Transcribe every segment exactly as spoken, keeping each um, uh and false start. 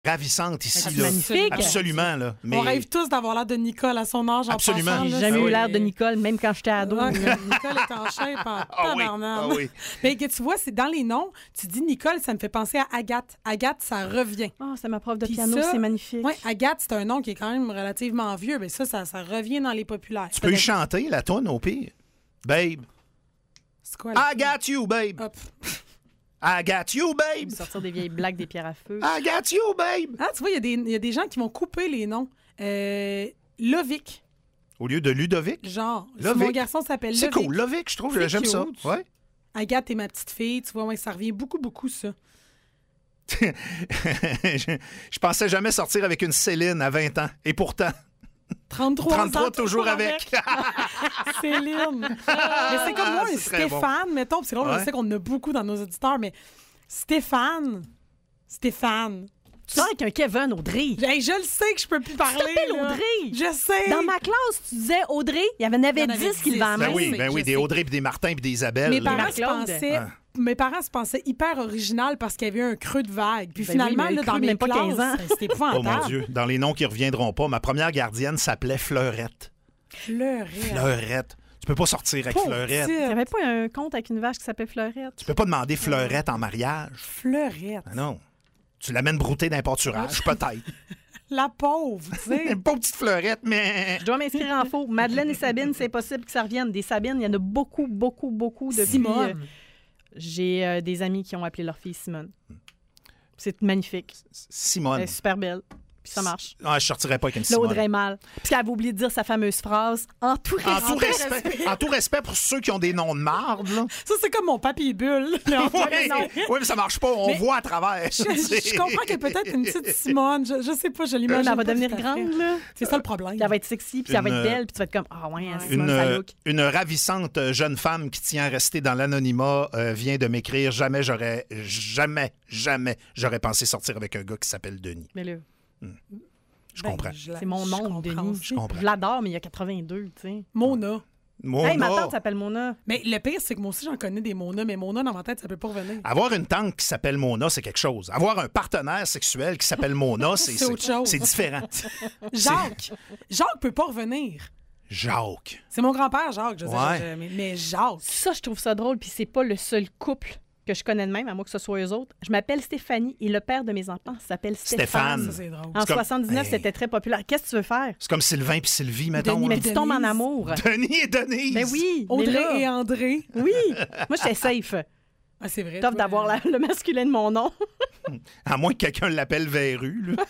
ravissante ici. C'est là. magnifique. Absolument. Là. Mais... On rêve tous d'avoir l'air de Nicole à son âge en Absolument. passant, J'ai là, jamais c'est- eu l'air de Nicole, même quand j'étais ado. Ouais, Nicole est en shape en Ah oui, tabarnak. ah oui. Mais que tu vois, c'est dans les noms, tu dis Nicole, ça me fait penser à Agathe. Agathe, ça revient. Oh, c'est ma prof de Puis piano, ça, c'est magnifique. Oui, Agathe, c'est un nom qui est quand même relativement vieux, mais ça, ça, ça revient dans les populaires. Tu peux y chanter, la toune, au pire. Babe. C'est quoi? là? I got you, babe. Hop. I got you, babe. Sortir des vieilles blagues des pierres à feu. I got you, babe. Ah, tu vois, il y, a des- il y a des gens qui vont couper les noms. Euh, Lovic, Au lieu de Ludovic. genre. Si Lovic. mon garçon s'appelle C'est Lovic. cool. Lovic, je trouve, C'est j'aime ça. cute. Ouais. Agathe est ma petite fille, tu vois, ouais, ça revient beaucoup, beaucoup, ça. je, je pensais jamais sortir avec une Céline à vingt ans. Et pourtant, trente-trois, trente-trois ans, toujours avec. Céline. Mais c'est comme moi, un C'est très bon. Stéphane, mettons, parce que là, Ouais. je sais qu'on en a beaucoup dans nos auditeurs, mais Stéphane, Stéphane. Tu sors avec un Kevin, Audrey. Hey, je le sais que je peux plus parler. t'appelles là. Audrey. Je sais. Dans ma classe, tu disais Audrey, il y en avait Il y en avait dix qui dix. le vendaient. Ben oui, sais, ben je oui, des sais. Audrey, puis des Martin, puis des Isabelle. Mes là. parents, se Marc-Claude. pensaient, Ah. mes parents se pensaient hyper original parce qu'il y avait un creux de vague. Puis Ben finalement, oui, mais là, un dans creux de mes même pas classes, quinze ans. c'était épouvantable. Oh mon Dieu, dans les noms qui reviendront pas, ma première gardienne s'appelait Fleurette. Fleurette. Fleurette. Tu peux pas sortir avec Pauvre Fleurette. petite. Il n'y avait pas un conte avec une vache qui s'appelait Fleurette. Tu peux pas demander Fleurette en mariage. Fleurette. Ah non. Tu l'amènes broutée d'un pâturage, peut-être. La pauvre, tu sais. Une pauvre petite Fleurette, mais... Je dois m'inscrire en faux. Madeleine et Sabine, c'est possible que ça revienne. Des Sabines, il y en a beaucoup, beaucoup, beaucoup depuis. Simone. euh, J'ai euh, des amis qui ont appelé leur fille Simone. C'est magnifique. Simone. Elle est super belle. Puis ça marche. Ah, je sortirais pas avec une Là, Simone. Audrey mal. Puis qu'elle avait oublié de dire sa fameuse phrase. En tout En respect. tout, respect, en tout respect pour ceux qui ont des noms de marde, là. Ça, c'est comme mon papier bulle. là, en Oui, raison. oui, mais ça marche pas. On Mais- voit à travers. Je, je comprends qu'il y a peut-être une petite Simone. Je, je sais pas, je l'imagine. Elle va pas devenir tout à fait. grande, là. C'est ça le problème. Puis elle va être sexy, puis elle va Une, être belle, puis tu vas être comme, ah ouais, hein, Une, Simone, ça euh, look. une ravissante jeune femme qui tient à rester dans l'anonymat euh, vient de m'écrire. Jamais j'aurais, jamais, jamais j'aurais pensé sortir avec un gars qui s'appelle Denis. Mais là, Je Ben, comprends. je la- c'est mon je nom, comprends Denis. aussi. Je comprends. Je l'adore, mais il y a quatre-vingt-deux, tu sais. Mona. Mona, Hey, ma tante s'appelle Mona. Mais le pire, c'est que moi aussi, j'en connais des Mona, mais Mona, dans ma tête, ça peut pas revenir. avoir une tante qui s'appelle Mona, c'est quelque chose. Avoir un partenaire sexuel qui s'appelle Mona, c'est, C'est autre chose. c'est différent. Jacques. Jacques peut pas revenir. Jacques. C'est mon grand-père, Jacques. Je sais, Ouais. je- mais, mais Jacques. Ça, je trouve ça drôle, puis c'est pas le seul couple que je connais de même, à moins que ce soit eux autres. Je m'appelle Stéphanie et le père de mes enfants s'appelle Stéphane. Stéphane. Ça, c'est drôle. En C'est comme- soixante-dix-neuf, Hey. c'était très populaire. Qu'est-ce que tu veux faire? C'est comme Sylvain puis Sylvie, mettons. Denis, mais là. tu tombes en Denise. amour. Denis et Denise. Ben oui. mais Audrey là- et André. Oui. Moi, j'étais safe. Ah, c'est vrai. Top toi, d'avoir la- le masculin de mon nom. À moins que quelqu'un l'appelle Véru. Là.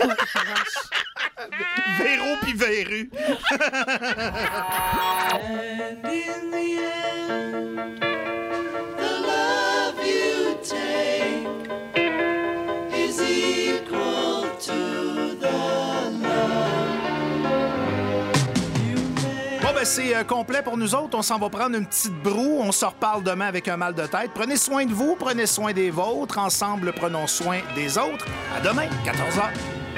Véro puis Véru. And in the end, the love you take is equal to the love you make. Bon, ben c'est euh, complet pour nous autres. On s'en va prendre une petite broue. On se reparle demain avec un mal de tête. Prenez soin de vous, prenez soin des vôtres. Ensemble, prenons soin des autres. À demain, quatorze heures.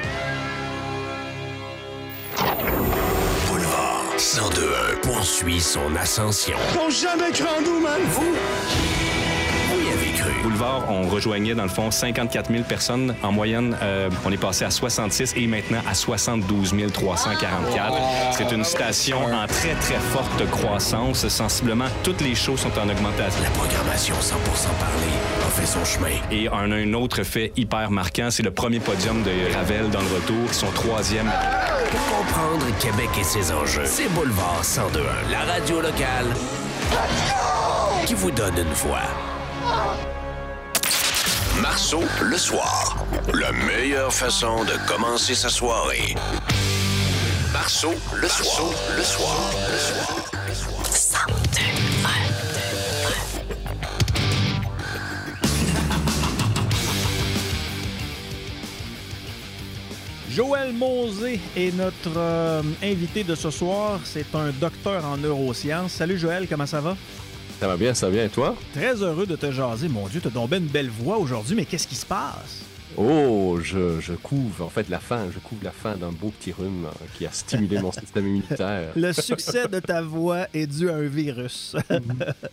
Boulevard cent deux un poursuit son ascension. T'ont jamais cru en nous, man! Vous, vous y avez cru. Boulevard, on rejoignait dans le fond cinquante-quatre mille personnes. En moyenne, euh, on est passé à soixante-six et maintenant à soixante-douze mille trois cent quarante-quatre. C'est une station en très, très forte croissance. Sensiblement, toutes les shows sont en augmentation. La programmation cent pour cent parler a fait son chemin. Et on a un autre fait hyper marquant, c'est le premier podium de Ravel dans le retour, son troisième. Pour comprendre Québec et ses enjeux, c'est Boulevard cent deux un, la radio locale qui vous donne une voix. Marceau, le soir. La meilleure façon de commencer sa soirée. Marceau, le soir. Le soir. Le soir. Joël Mauzé est notre euh, invité de ce soir. C'est un docteur en neurosciences. Salut Joël, comment ça va? Ça va bien, ça va bien. Et toi? Très heureux de te jaser. Mon Dieu, t'as donc ben une belle voix aujourd'hui, mais qu'est-ce qui se passe? Oh, je, je couvre en fait la fin. Je couvre la fin d'un beau petit rhume euh, qui a stimulé mon système immunitaire. Le succès de ta voix est dû à un virus.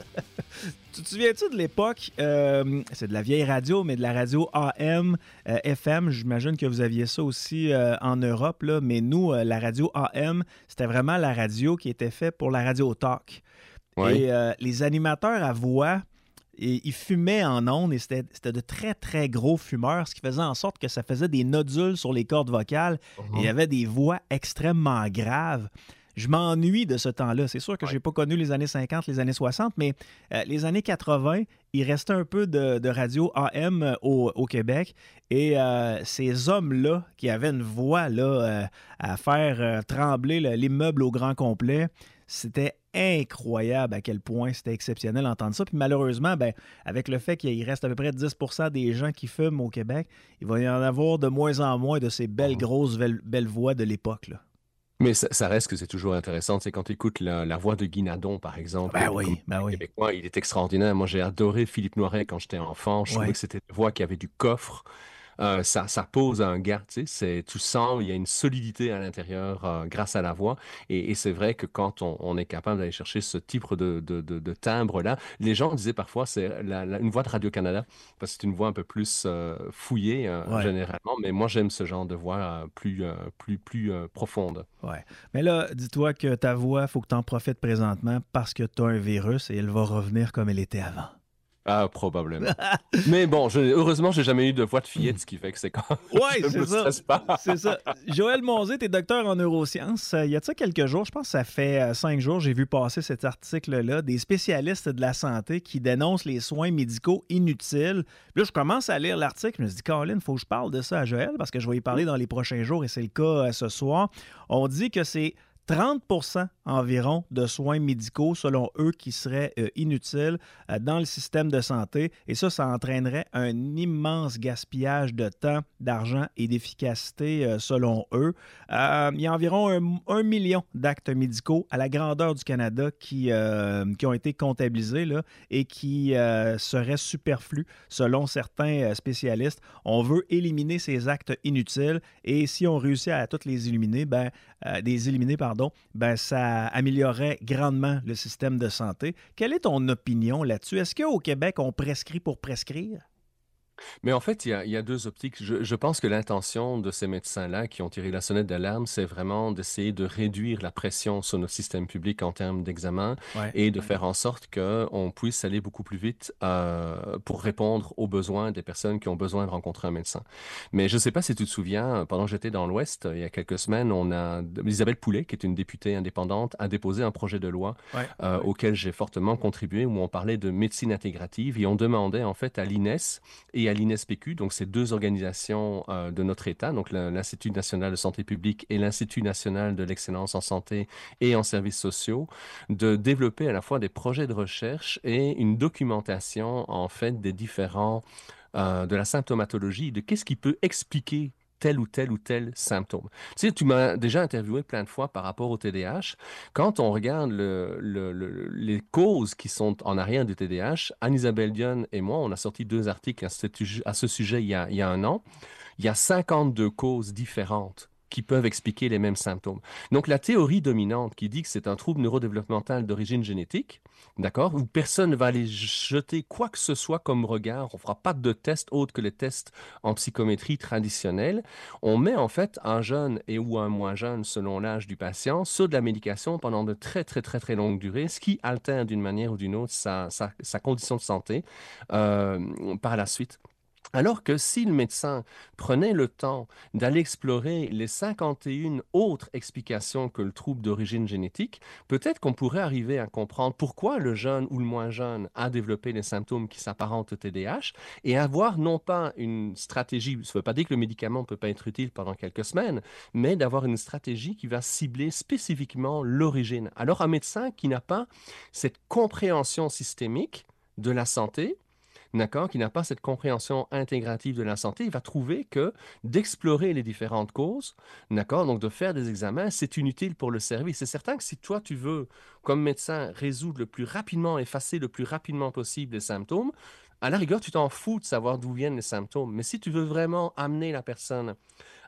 Tu te souviens-tu de l'époque, euh, c'est de la vieille radio, mais de la radio A M, euh, F M, j'imagine que vous aviez ça aussi euh, en Europe, là, mais nous, euh, la radio A M, c'était vraiment la radio qui était faite pour la radio talk. Ouais. Et euh, les animateurs à voix, et, ils fumaient en ondes et c'était, c'était de très, très gros fumeurs, ce qui faisait en sorte que ça faisait des nodules sur les cordes vocales Uh-huh. et il y avait des voix extrêmement graves. Je m'ennuie de ce temps-là. C'est sûr que je n'ai pas connu les années cinquante, les années soixante, mais euh, les années quatre-vingts, il restait un peu de, de radio A M au, au Québec. Et euh, ces hommes-là, qui avaient une voix là, euh, à faire euh, trembler là, l'immeuble au grand complet, c'était incroyable à quel point c'était exceptionnel d'entendre ça. Puis malheureusement, ben, avec le fait qu'il reste à peu près dix pour cent des gens qui fument au Québec, il va y en avoir de moins en moins de ces belles, grosses, belles, belles voix de l'époque, là. Mais ça, ça reste que c'est toujours intéressant. C'est quand tu écoutes la, la voix de Guy Nadon, par exemple. Ben comme oui, ben oui. Québécois, il est extraordinaire. Moi, j'ai adoré Philippe Noiret quand j'étais enfant. Je Ouais. trouvais que c'était une voix qui avait du coffre. Euh, ça, ça pose un gars, tu sais, c'est, tu sens, il y a une solidité à l'intérieur euh, grâce à la voix. Et, et c'est vrai que quand on, on est capable d'aller chercher ce type de, de, de, de timbre-là, les gens disaient parfois c'est la, la- une voix de Radio-Canada, parce que c'est une voix un peu plus euh, fouillée euh, Ouais. généralement. Mais moi, j'aime ce genre de voix euh, plus, euh, plus, plus euh, profonde. Ouais. Mais là, dis-toi que ta voix, il faut que tu en profites présentement parce que tu as un virus et elle va revenir comme elle était avant. Ah, probablement. Mais bon, je, heureusement, j'ai jamais eu de voix de fillette, ce qui fait que c'est quand Oui, je c'est me ça. stresse pas. C'est ça. Joël Monzé, tu es docteur en neurosciences. Euh, Il y a de ça quelques jours, je pense que ça fait euh, cinq jours, j'ai vu passer cet article-là, des spécialistes de la santé qui dénoncent les soins médicaux inutiles. Puis là, je commence à lire l'article, je me dis, Colin, il faut que je parle de ça à Joël parce que je vais y parler dans les prochains jours et c'est le cas euh, ce soir. On dit que c'est trente pour cent environ de soins médicaux, selon eux, qui seraient euh, inutiles euh, dans le système de santé. Et ça, ça entraînerait un immense gaspillage de temps, d'argent et d'efficacité, euh, selon eux. Euh, il y a environ un, un million d'actes médicaux à la grandeur du Canada qui, euh, qui ont été comptabilisés là, et qui euh, seraient superflus, selon certains euh, spécialistes. On veut éliminer ces actes inutiles et si on réussit à tous les éliminer, ben, euh, les éliminer, pardon, ben, ça améliorerait grandement le système de santé. Quelle est ton opinion là-dessus? Est-ce qu'au Québec, on prescrit pour prescrire? Mais en fait, il y a, il y a deux optiques. Je, je pense que l'intention de ces médecins-là qui ont tiré la sonnette d'alarme, c'est vraiment d'essayer de réduire la pression sur notre système public en termes d'examen Ouais. et de faire en sorte qu'on puisse aller beaucoup plus vite euh, pour répondre aux besoins des personnes qui ont besoin de rencontrer un médecin. Mais je ne sais pas si tu te souviens, pendant que j'étais dans l'Ouest, il y a quelques semaines, on a Isabelle Poulet, qui est une députée indépendante, a déposé un projet de loi Ouais. euh, auquel j'ai fortement contribué, où on parlait de médecine intégrative et on demandait en fait à l'I N E S et à l'I N S P Q, donc ces deux organisations euh, de notre État, donc le- l'Institut national de santé publique et l'Institut national de l'excellence en santé et en services sociaux, de développer à la fois des projets de recherche et une documentation en fait des différents, euh, de la symptomatologie, de qu'est-ce qui peut expliquer tel ou tel ou tel symptôme. Tu sais, tu m'as déjà interviewé plein de fois par rapport au T D A H. Quand on regarde le, le- le- les causes qui sont en arrière du T D A H, Anne-Isabelle Dionne et moi, on a sorti deux articles à ce, à ce sujet il y, a, il y a un an. Il y a cinquante-deux causes différentes qui peuvent expliquer les mêmes symptômes. Donc, la théorie dominante qui dit que c'est un trouble neurodéveloppemental d'origine génétique, d'accord, où personne ne va aller jeter quoi que ce soit comme regard, on ne fera pas de tests autres que les tests en psychométrie traditionnelle, on met en fait un jeune et ou un moins jeune, selon l'âge du patient, sur de la médication pendant de très, très, très, très longues durées, ce qui altère d'une manière ou d'une autre sa, sa, sa condition de santé euh, par la suite. Alors que si le médecin prenait le temps d'aller explorer les cinquante et une autres explications que le trouble d'origine génétique, peut-être qu'on pourrait arriver à comprendre pourquoi le jeune ou le moins jeune a développé les symptômes qui s'apparentent au T D A H et avoir non pas une stratégie, ça ne veut pas dire que le médicament ne peut pas être utile pendant quelques semaines, mais d'avoir une stratégie qui va cibler spécifiquement l'origine. Alors un médecin qui n'a pas cette compréhension systémique de la santé, d'accord, qui n'a pas cette compréhension intégrative de la santé, il va trouver que d'explorer les différentes causes, d'accord, donc de faire des examens, c'est inutile pour le service. C'est certain que si toi, tu veux, comme médecin, résoudre le plus rapidement, effacer le plus rapidement possible les symptômes, à la rigueur, tu t'en fous de savoir d'où viennent les symptômes. Mais si tu veux vraiment amener la personne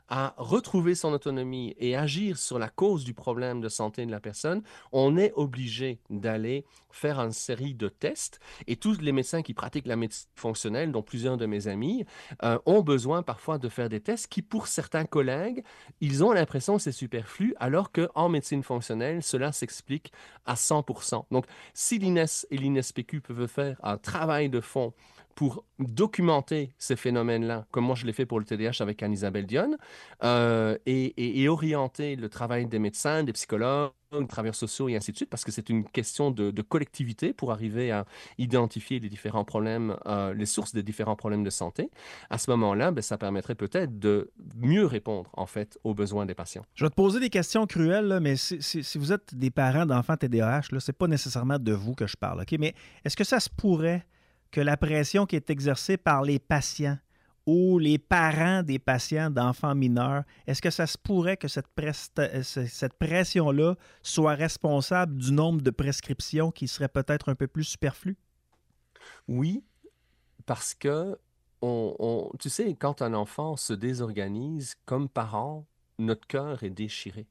à retrouver son autonomie et agir sur la cause du problème de santé de la personne, on est obligé d'aller faire une série de tests. Et tous les médecins qui pratiquent la médecine fonctionnelle, dont plusieurs de mes amis, euh, ont besoin parfois de faire des tests qui, pour certains collègues, ils ont l'impression que c'est superflu, alors qu'en médecine fonctionnelle, cela s'explique à cent pour cent. Donc, si l'I N E S et l'I N S P Q peuvent faire un travail de fond pour documenter ces phénomènes-là, comme moi je l'ai fait pour le T D A H avec Anne-Isabelle Dionne, euh, et, et, et orienter le travail des médecins, des psychologues, des travailleurs sociaux et ainsi de suite, parce que c'est une question de, de collectivité pour arriver à identifier les différents problèmes, euh, les sources des différents problèmes de santé. À ce moment-là, ben, ça permettrait peut-être de mieux répondre, en fait, aux besoins des patients. Je vais te poser des questions cruelles, là, mais si, si, si vous êtes des parents d'enfants T D A H, ce n'est pas nécessairement de vous que je parle, OK? Mais est-ce que ça se pourrait que la pression qui est exercée par les patients ou les parents des patients d'enfants mineurs, est-ce que ça se pourrait que cette, presta- cette pression-là soit responsable du nombre de prescriptions qui seraient peut-être un peu plus superflues? Oui, parce que, on, on, tu sais, quand un enfant se désorganise, comme parent, notre cœur est déchiré.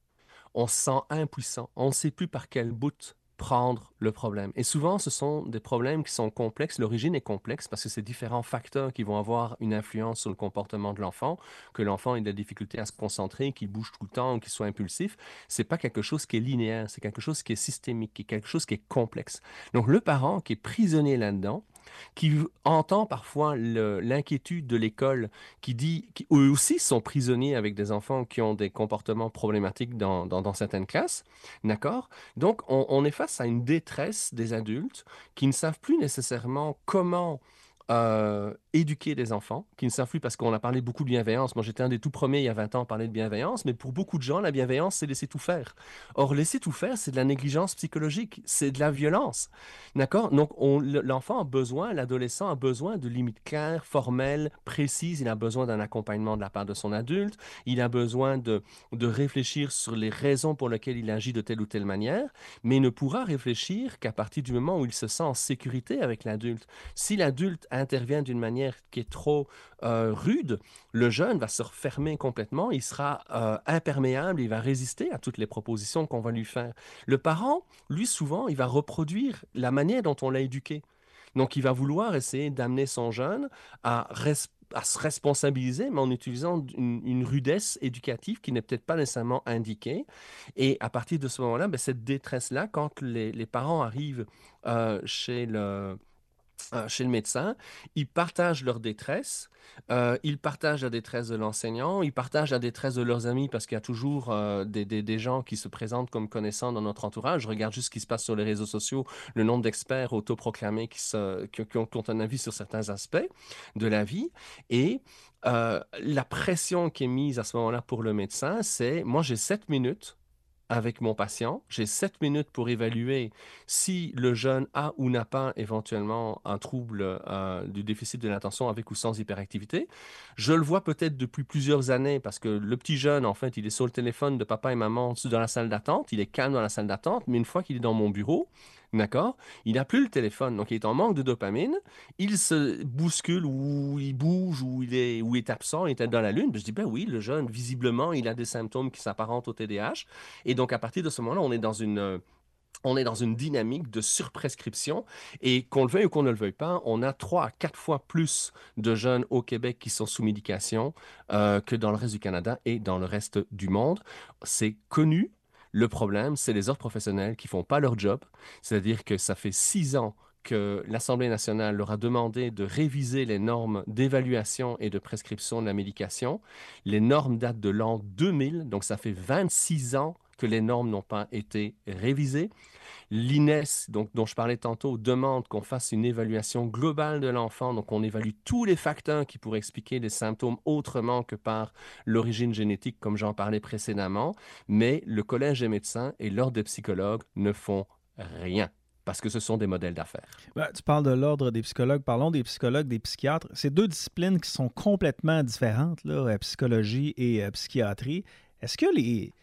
On se sent impuissant. On ne sait plus par quel bout prendre le problème. Et souvent, ce sont des problèmes qui sont complexes. L'origine est complexe parce que c'est différents facteurs qui vont avoir une influence sur le comportement de l'enfant, que l'enfant ait de la difficulté à se concentrer, qu'il bouge tout le temps, qu'il soit impulsif. C'est pas quelque chose qui est linéaire, c'est quelque chose qui est systémique, qui est quelque chose qui est complexe. Donc, le parent qui est prisonnier là-dedans, qui entend parfois le, l'inquiétude de l'école, qui dit qu'eux aussi sont prisonniers avec des enfants qui ont des comportements problématiques dans, dans, dans certaines classes, d'accord? Donc, on, on est face à une détresse des adultes qui ne savent plus nécessairement comment Euh, éduquer des enfants, qui ne savent plus, parce qu'on a parlé beaucoup de bienveillance. Moi, j'étais un des tout premiers il y a vingt ans à parler de bienveillance, mais pour beaucoup de gens, la bienveillance, c'est laisser tout faire. Or, laisser tout faire, c'est de la négligence psychologique, c'est de la violence. D'accord? Donc, on, l'enfant a besoin, l'adolescent a besoin de limites claires, formelles, précises. Il a besoin d'un accompagnement de la part de son adulte. Il a besoin de, de réfléchir sur les raisons pour lesquelles il agit de telle ou telle manière, mais il ne pourra réfléchir qu'à partir du moment où il se sent en sécurité avec l'adulte. Si l'adulte intervient d'une manière qui est trop euh, rude, le jeune va se refermer complètement, il sera euh, imperméable, il va résister à toutes les propositions qu'on va lui faire. Le parent, lui, souvent, il va reproduire la manière dont on l'a éduqué. Donc, il va vouloir essayer d'amener son jeune à respecter à se responsabiliser, mais en utilisant une, une rudesse éducative qui n'est peut-être pas nécessairement indiquée. Et à partir de ce moment-là, ben, cette détresse-là, quand les, les parents arrivent euh, chez le... Euh, chez le médecin, ils partagent leur détresse, euh, ils partagent la détresse de l'enseignant, ils partagent la détresse de leurs amis parce qu'il y a toujours euh, des, des, des gens qui se présentent comme connaissants dans notre entourage. Je regarde juste ce qui se passe sur les réseaux sociaux, le nombre d'experts autoproclamés qui, se, qui, qui, ont, qui ont un avis sur certains aspects de la vie. Et euh, la pression qui est mise à ce moment-là pour le médecin, c'est, moi j'ai sept minutes avec mon patient. J'ai sept minutes pour évaluer si le jeune a ou n'a pas éventuellement un trouble euh, du déficit de l'attention avec ou sans hyperactivité. Je le vois peut-être depuis plusieurs années parce que le petit jeune, en fait, il est sur le téléphone de papa et maman dans la salle d'attente. Il est calme dans la salle d'attente, mais une fois qu'il est dans mon bureau, d'accord, il n'a plus le téléphone, donc il est en manque de dopamine, il se bouscule ou il bouge ou il est, ou il est absent, il est dans la lune. Je dis, ben oui, le jeune, visiblement, il a des symptômes qui s'apparentent au T D A H. Et donc, à partir de ce moment-là, on est dans une... On est dans une dynamique de surprescription et qu'on le veuille ou qu'on ne le veuille pas, on a trois à quatre fois plus de jeunes au Québec qui sont sous médication euh, que dans le reste du Canada et dans le reste du monde. C'est connu. Le problème, c'est les ordres professionnels qui ne font pas leur job. C'est-à-dire que ça fait six ans que l'Assemblée nationale leur a demandé de réviser les normes d'évaluation et de prescription de la médication. Les normes datent de l'an deux mille, donc ça fait vingt-six ans que les normes n'ont pas été révisées. L'I N E S, donc, dont je parlais tantôt, demande qu'on fasse une évaluation globale de l'enfant, donc on évalue tous les facteurs qui pourraient expliquer les symptômes autrement que par l'origine génétique, comme j'en parlais précédemment, mais le Collège des médecins et l'Ordre des psychologues ne font rien. Parce que ce sont des modèles d'affaires. Ben, tu parles de l'ordre des psychologues. Parlons des psychologues, des psychiatres. C'est deux disciplines qui sont complètement différentes, là, psychologie et euh, psychiatrie. Est-ce que les...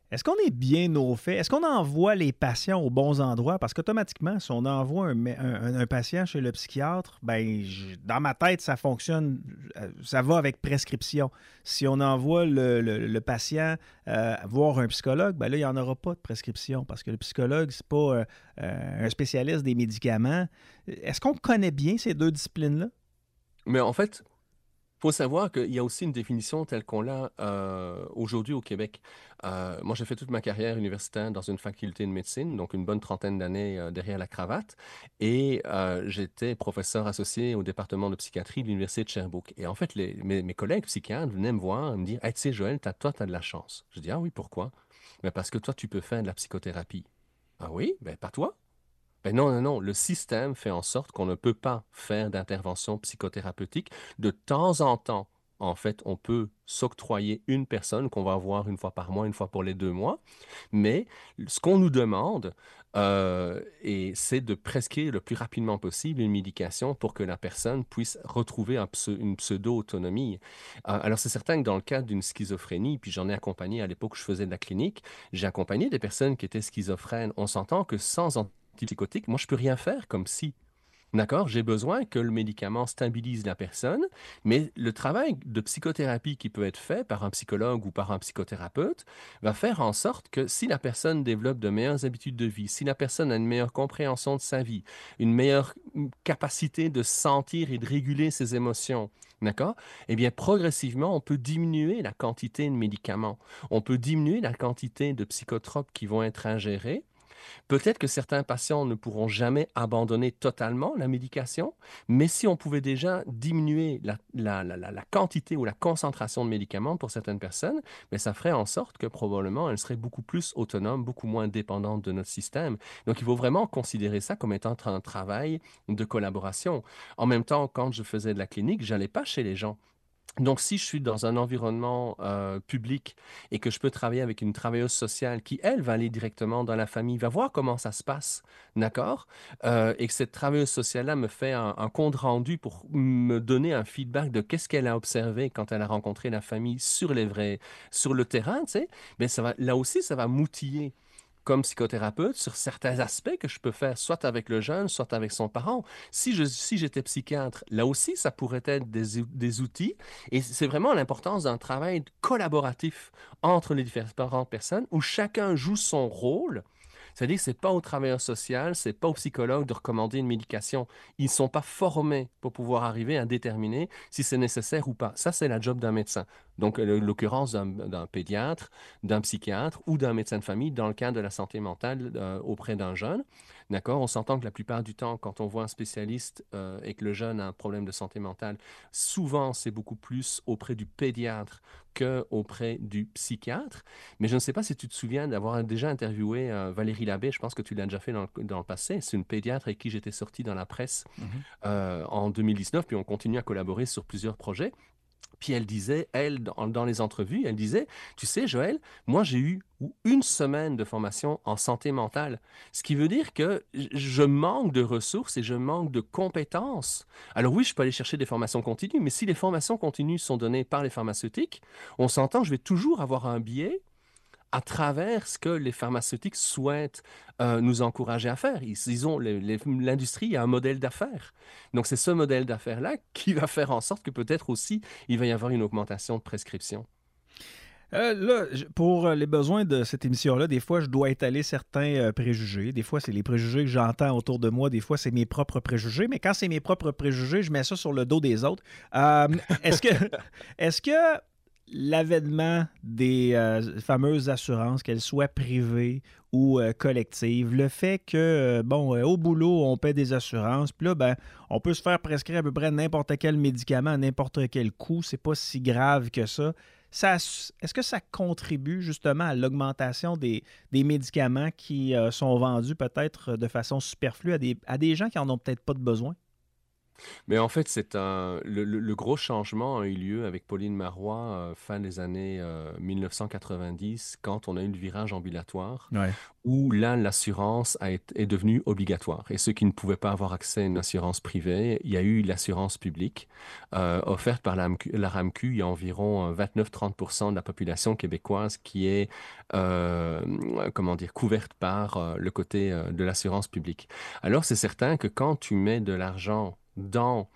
Est-ce qu'on est bien au fait? Est-ce qu'on envoie les patients aux bons endroits? Parce qu'automatiquement, si on envoie un, un, un patient chez le psychiatre, ben, je, dans ma tête, ça fonctionne, ça va avec prescription. Si on envoie le, le, le patient euh, voir un psychologue, ben là, il n'y en aura pas de prescription parce que le psychologue, c'est pas euh, un spécialiste des médicaments. Est-ce qu'on connaît bien ces deux disciplines-là? Mais en fait, il faut savoir qu'il y a aussi une définition telle qu'on l'a euh, aujourd'hui au Québec. Euh, moi, j'ai fait toute ma carrière universitaire dans une faculté de médecine, donc une bonne trentaine d'années euh, derrière la cravate. Et euh, j'étais professeur associé au département de psychiatrie de l'Université de Sherbrooke. Et en fait, les, mes, mes collègues psychiatres venaient me voir et me dire hey, « Tu sais, Joël, t'as, toi, tu as de la chance. » Je dis « Ah oui, pourquoi? » Ben, parce que toi, tu peux faire de la psychothérapie. « Ah oui? Ben, pas toi? » Ben non, non, non. Le système fait en sorte qu'on ne peut pas faire d'intervention psychothérapeutique. De temps en temps, en fait, on peut s'octroyer une personne qu'on va voir une fois par mois, une fois pour les deux mois. Mais ce qu'on nous demande, euh, et c'est de prescrire le plus rapidement possible une médication pour que la personne puisse retrouver un pse- une pseudo-autonomie. Euh, alors, c'est certain que dans le cadre d'une schizophrénie, puis j'en ai accompagné à l'époque où je faisais de la clinique, j'ai accompagné des personnes qui étaient schizophrènes. On s'entend que sans antipsychotique, moi, je peux rien faire comme si. D'accord? J'ai besoin que le médicament stabilise la personne, mais le travail de psychothérapie qui peut être fait par un psychologue ou par un psychothérapeute va faire en sorte que si la personne développe de meilleures habitudes de vie, si la personne a une meilleure compréhension de sa vie, une meilleure capacité de sentir et de réguler ses émotions, d'accord? Eh bien, progressivement, on peut diminuer la quantité de médicaments. On peut diminuer la quantité de psychotropes qui vont être ingérés. Peut-être que certains patients ne pourront jamais abandonner totalement la médication, mais si on pouvait déjà diminuer la, la, la, la quantité ou la concentration de médicaments pour certaines personnes, mais ça ferait en sorte que probablement elles seraient beaucoup plus autonomes, beaucoup moins dépendantes de notre système. Donc, il faut vraiment considérer ça comme étant un travail de collaboration. En même temps, quand je faisais de la clinique, je n'allais pas chez les gens. Donc, si je suis dans un environnement euh, public et que je peux travailler avec une travailleuse sociale qui, elle, va aller directement dans la famille, va voir comment ça se passe, d'accord? Euh, et que cette travailleuse sociale-là me fait un, un compte rendu pour me donner un feedback de qu'est-ce qu'elle a observé quand elle a rencontré la famille sur les vrais, sur le terrain, tu sais, bien, ça va, là aussi, ça va m'outiller comme psychothérapeute sur certains aspects que je peux faire, soit avec le jeune, soit avec son parent. Si je, si j'étais psychiatre, là aussi, ça pourrait être des, des outils. Et c'est vraiment l'importance d'un travail collaboratif entre les différentes personnes où chacun joue son rôle. C'est-à-dire que ce n'est pas au travailleur social, ce n'est pas au psychologue de recommander une médication. Ils ne sont pas formés pour pouvoir arriver à déterminer si c'est nécessaire ou pas. Ça, c'est la job d'un médecin. Donc, l'occurrence d'un, d'un pédiatre, d'un psychiatre ou d'un médecin de famille dans le cadre de la santé mentale euh, auprès d'un jeune. D'accord? On s'entend que la plupart du temps, quand on voit un spécialiste euh, et que le jeune a un problème de santé mentale, souvent, c'est beaucoup plus auprès du pédiatre qu'auprès du psychiatre. Mais je ne sais pas si tu te souviens d'avoir déjà interviewé euh, Valérie Labbé, je pense que tu l'as déjà fait dans le, dans le passé. C'est une pédiatre avec qui j'étais sorti dans la presse mm-hmm. euh, en deux mille dix-neuf, puis on continue à collaborer sur plusieurs projets. Puis elle disait, elle, dans, dans les entrevues, elle disait, tu sais, Joël, moi, j'ai eu une semaine de formation en santé mentale, ce qui veut dire que je manque de ressources et je manque de compétences. Alors oui, je peux aller chercher des formations continues, mais si les formations continues sont données par les pharmaceutiques, on s'entend, je vais toujours avoir un biais à travers ce que les pharmaceutiques souhaitent euh, nous encourager à faire. Ils, ils ont, les, les, l'industrie a un modèle d'affaires. Donc, c'est ce modèle d'affaires-là qui va faire en sorte que peut-être aussi, il va y avoir une augmentation de prescription. Euh, là, pour les besoins de cette émission-là, des fois, je dois étaler certains euh, préjugés. Des fois, c'est les préjugés que j'entends autour de moi. Des fois, c'est mes propres préjugés. Mais quand c'est mes propres préjugés, je mets ça sur le dos des autres. Euh, est-ce que... est-ce que l'avènement des euh, fameuses assurances, qu'elles soient privées ou euh, collectives, le fait que, euh, bon, euh, au boulot, on paie des assurances, puis là, ben, on peut se faire prescrire à peu près n'importe quel médicament à n'importe quel coût, c'est pas si grave que ça. Ça, est-ce que ça contribue justement à l'augmentation des, des médicaments qui euh, sont vendus peut-être de façon superflue à des, à des gens qui n'en ont peut-être pas de besoin? Mais en fait, c'est un le, le- le gros changement a eu lieu avec Pauline Marois euh, fin des années euh, mille neuf cent quatre-vingt-dix, quand on a eu le virage ambulatoire, Ouais. où là, l'assurance a été- est devenue obligatoire. Et ceux qui ne pouvaient pas avoir accès à une assurance privée, il y a eu l'assurance publique euh, offerte par la R A M Q. La R A M Q, il y a environ euh, vingt-neuf à trente pour cent de la population québécoise qui est, euh, comment dire, couverte par euh, le côté euh, de l'assurance publique. Alors, c'est certain que quand tu mets de l'argent dans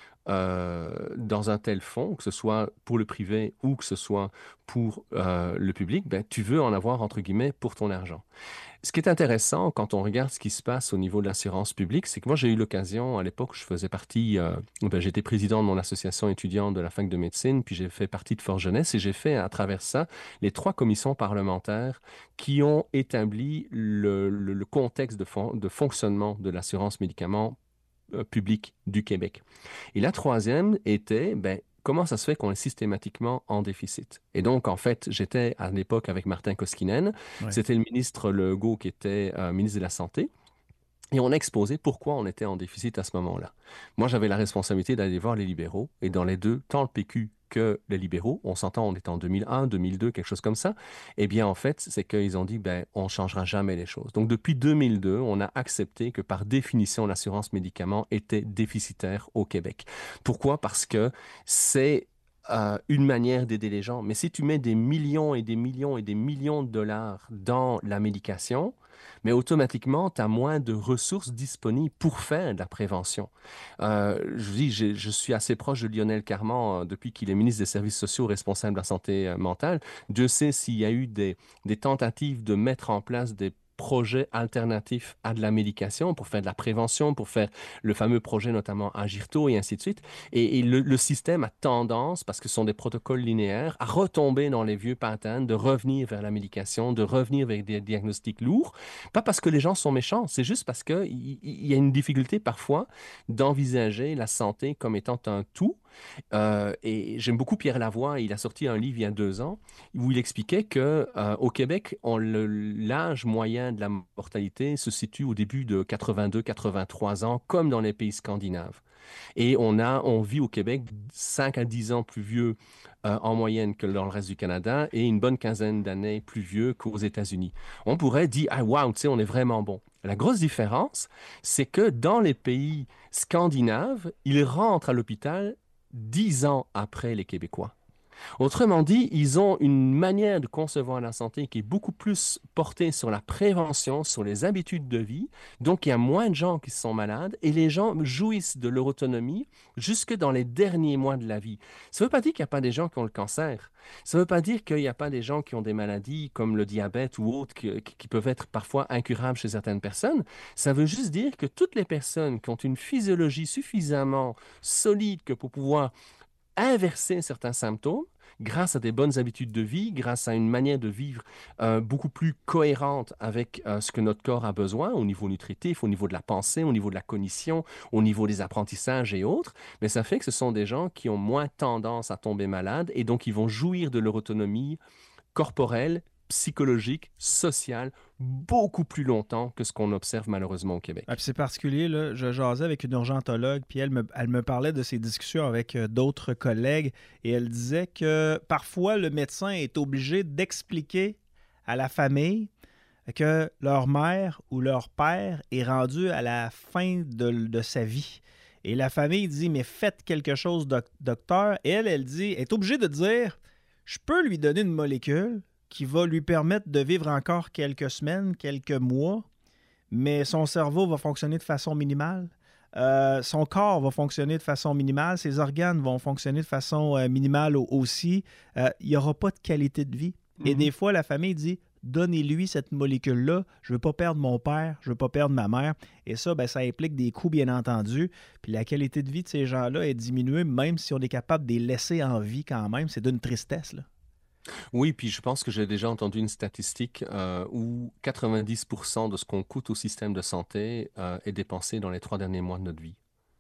euh, dans un tel fonds, que ce soit pour le privé ou que ce soit pour euh, le public, ben, tu veux en avoir, entre guillemets, pour ton argent. Ce qui est intéressant quand on regarde ce qui se passe au niveau de l'assurance publique, c'est que moi, j'ai eu l'occasion, à l'époque, je faisais partie, euh, ben, j'étais président de mon association étudiante de la fac de médecine, puis j'ai fait partie de Fort Jeunesse et j'ai fait, à travers ça, les trois commissions parlementaires qui ont établi le, le- le contexte de, fon- de fonctionnement de l'assurance médicaments euh, publique du Québec. Et la troisième était, ben, comment ça se fait qu'on est systématiquement en déficit? Et donc, en fait, j'étais à l'époque avec Martin Koskinen. Ouais. C'était le ministre Legault qui était euh, ministre de la Santé. Et on a exposé pourquoi on était en déficit à ce moment-là. Moi, j'avais la responsabilité d'aller voir les libéraux. Et dans les deux, tant le P Q que les libéraux, on s'entend, on est en deux mille un, deux mille deux, quelque chose comme ça. Eh bien, en fait, c'est qu'ils ont dit, ben, on ne changera jamais les choses. Donc, depuis deux mille deux, on a accepté que par définition, l'assurance médicaments était déficitaire au Québec. Pourquoi? Parce que c'est euh, une manière d'aider les gens. Mais si tu mets des millions et des millions et des millions de dollars dans la médication, mais automatiquement, tu as moins de ressources disponibles pour faire de la prévention. Euh, je dis, j'ai- je suis assez proche de Lionel Carman euh, depuis qu'il est ministre des Services sociaux responsable de la santé euh, mentale. Dieu sait s'il y a eu des, des tentatives de mettre en place des projets alternatifs à de la médication pour faire de la prévention, pour faire le fameux projet notamment Agirto et ainsi de suite. Et, et le, le système a tendance, parce que ce sont des protocoles linéaires, à retomber dans les vieux patterns, de revenir vers la médication, de revenir vers des diagnostics lourds. Pas parce que les gens sont méchants, c'est juste parce qu'il y, il y a une difficulté parfois d'envisager la santé comme étant un tout. Euh, et j'aime beaucoup Pierre Lavoie, il a sorti un livre il y a deux ans où il expliquait que euh, au Québec, on le- l'âge moyen de la mortalité se situe au début de quatre-vingt-deux à quatre-vingt-trois ans, comme dans les pays scandinaves. Et on a, on vit au Québec cinq à dix ans plus vieux euh, en moyenne que dans le reste du Canada et une bonne quinzaine d'années plus vieux qu'aux États-Unis. On pourrait dire, ah wow, tu sais, on est vraiment bon. La grosse différence, c'est que dans les pays scandinaves, ils rentrent à l'hôpital dix ans après les Québécois. Autrement dit, ils ont une manière de concevoir la santé qui est beaucoup plus portée sur la prévention, sur les habitudes de vie. Donc, il y a moins de gens qui sont malades et les gens jouissent de leur autonomie jusque dans les derniers mois de la vie. Ça ne veut pas dire qu'il n'y a pas des gens qui ont le cancer. Ça ne veut pas dire qu'il n'y a pas des gens qui ont des maladies comme le diabète ou autres qui, qui peuvent être parfois incurables chez certaines personnes. Ça veut juste dire que toutes les personnes qui ont une physiologie suffisamment solide que pour pouvoir inverser certains symptômes grâce à des bonnes habitudes de vie, grâce à une manière de vivre euh, beaucoup plus cohérente avec euh, ce que notre corps a besoin au niveau nutritif, au niveau de la pensée, au niveau de la cognition, au niveau des apprentissages et autres, mais ça fait que ce sont des gens qui ont moins tendance à tomber malades et donc ils vont jouir de leur autonomie corporelle, psychologique, sociale, beaucoup plus longtemps que ce qu'on observe malheureusement au Québec. Ah, puis c'est particulier, là, je jasais avec une urgentologue, puis elle me, elle me parlait de ses discussions avec euh, d'autres collègues, et elle disait que parfois le médecin est obligé d'expliquer à la famille que leur mère ou leur père est rendu à la fin de, de sa vie. Et la famille dit, mais faites quelque chose, doc- docteur. Et elle, elle dit, est obligée de dire, je peux lui donner une molécule qui va lui permettre de vivre encore quelques semaines, quelques mois, mais son cerveau va fonctionner de façon minimale. Euh, son corps va fonctionner de façon minimale, ses organes vont fonctionner de façon euh, minimale au- aussi. Euh, il n'y aura pas de qualité de vie. Mm-hmm. Et des fois, la famille dit, donnez-lui cette molécule-là, je ne veux pas perdre mon père, je ne veux pas perdre ma mère. Et ça, ben, ça implique des coûts, bien entendu. Puis la qualité de vie de ces gens-là est diminuée, même si on est capable de les laisser en vie quand même. C'est d'une tristesse, là. Oui, puis je pense que j'ai déjà entendu une statistique euh, où quatre-vingt-dix pour cent de ce qu'on coûte au système de santé euh, est dépensé dans les trois derniers mois de notre vie.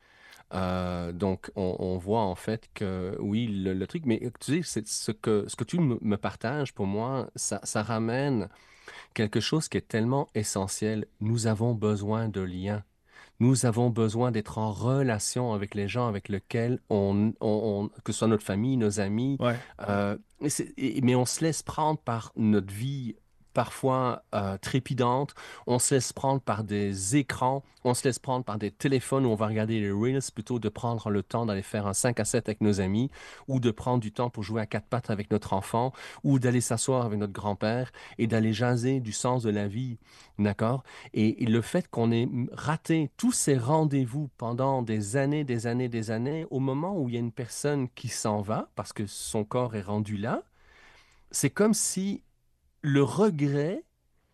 Euh, donc, on, on voit en fait que, oui, le, le truc, mais tu sais, c'est ce que, ce que tu me, me partages, pour moi, ça, ça ramène quelque chose qui est tellement essentiel. Nous avons besoin de liens. Nous avons besoin d'être en relation avec les gens avec lesquels on, on- on- que ce soit notre famille, nos amis. Ouais. euh, et c'est- et- mais on se laisse prendre par notre vie parfois euh, trépidante. On se laisse prendre par des écrans. On se laisse prendre par des téléphones où on va regarder les Reels plutôt de prendre le temps d'aller faire un cinq à sept avec nos amis ou de prendre du temps pour jouer à quatre pattes avec notre enfant ou d'aller s'asseoir avec notre grand-père et d'aller jaser du sens de la vie. D'accord? Et, et le fait qu'on ait raté tous ces rendez-vous pendant des années, des années, des années, au moment où il y a une personne qui s'en va parce que son corps est rendu là, c'est comme si le regret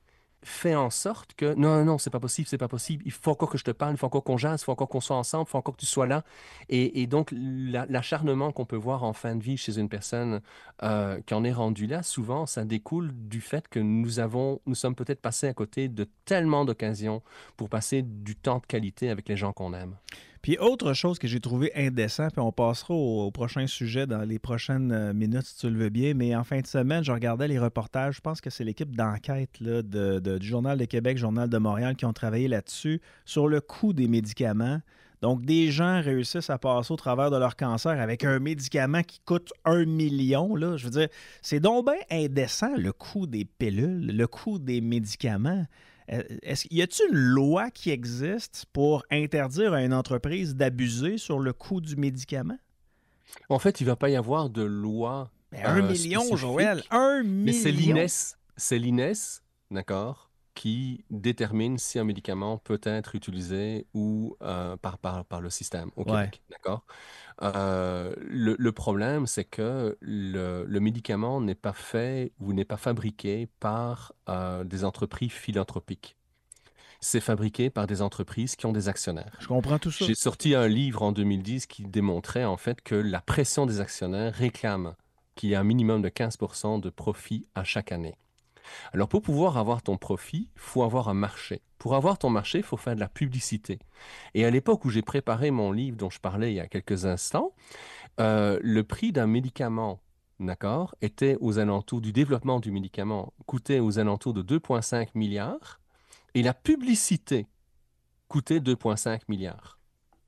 fait en sorte que non, non, non, c'est pas possible, c'est pas possible. Il faut encore que je te parle, il faut encore qu'on jase, il faut encore qu'on soit ensemble, il faut encore que tu sois là. Et, et donc, la- l'acharnement qu'on peut voir en fin de vie chez une personne euh, qui en est rendue là, souvent, ça découle du fait que nous avons, nous sommes peut-être passés à côté de tellement d'occasions pour passer du temps de qualité avec les gens qu'on aime. Puis autre chose que j'ai trouvé indécent, puis on passera au, au prochain sujet dans les prochaines euh, minutes, si tu le veux bien, mais en fin de semaine, je regardais les reportages, je pense que c'est l'équipe d'enquête là, de, de- du Journal de Québec, Journal de Montréal, qui ont travaillé là-dessus, sur le coût des médicaments. Donc, des gens réussissent à passer au travers de leur cancer avec un médicament qui coûte un million. Là. Je veux dire, c'est donc bien indécent, le coût des pilules, le coût des médicaments. Euh, Est-ce, y a-t-il une loi qui existe pour interdire à une entreprise d'abuser sur le coût du médicament? En fait, il ne va pas y avoir de loi Ben, un euh, million, spécifique. Joël, un Mais c'est million. l'I N E S, c'est l'I N E S, d'accord, qui détermine si un médicament peut être utilisé ou euh, par, par, par le système au Ouais. Québec, d'accord? Euh, le, le problème, c'est que le, le médicament n'est pas fait ou n'est pas fabriqué par euh, des entreprises philanthropiques. C'est fabriqué par des entreprises qui ont des actionnaires. Je comprends tout ça. J'ai sorti un livre en deux mille dix qui démontrait en fait que la pression des actionnaires réclame qu'il y ait un minimum de quinze pour cent de profit à chaque année. Alors pour pouvoir avoir ton profit, il faut avoir un marché. Pour avoir ton marché, il faut faire de la publicité. Et à l'époque où j'ai préparé mon livre dont je parlais il y a quelques instants, euh, le prix d'un médicament, d'accord, était aux alentours du développement du médicament, coûtait aux alentours de deux virgule cinq milliards et la publicité coûtait deux virgule cinq milliards.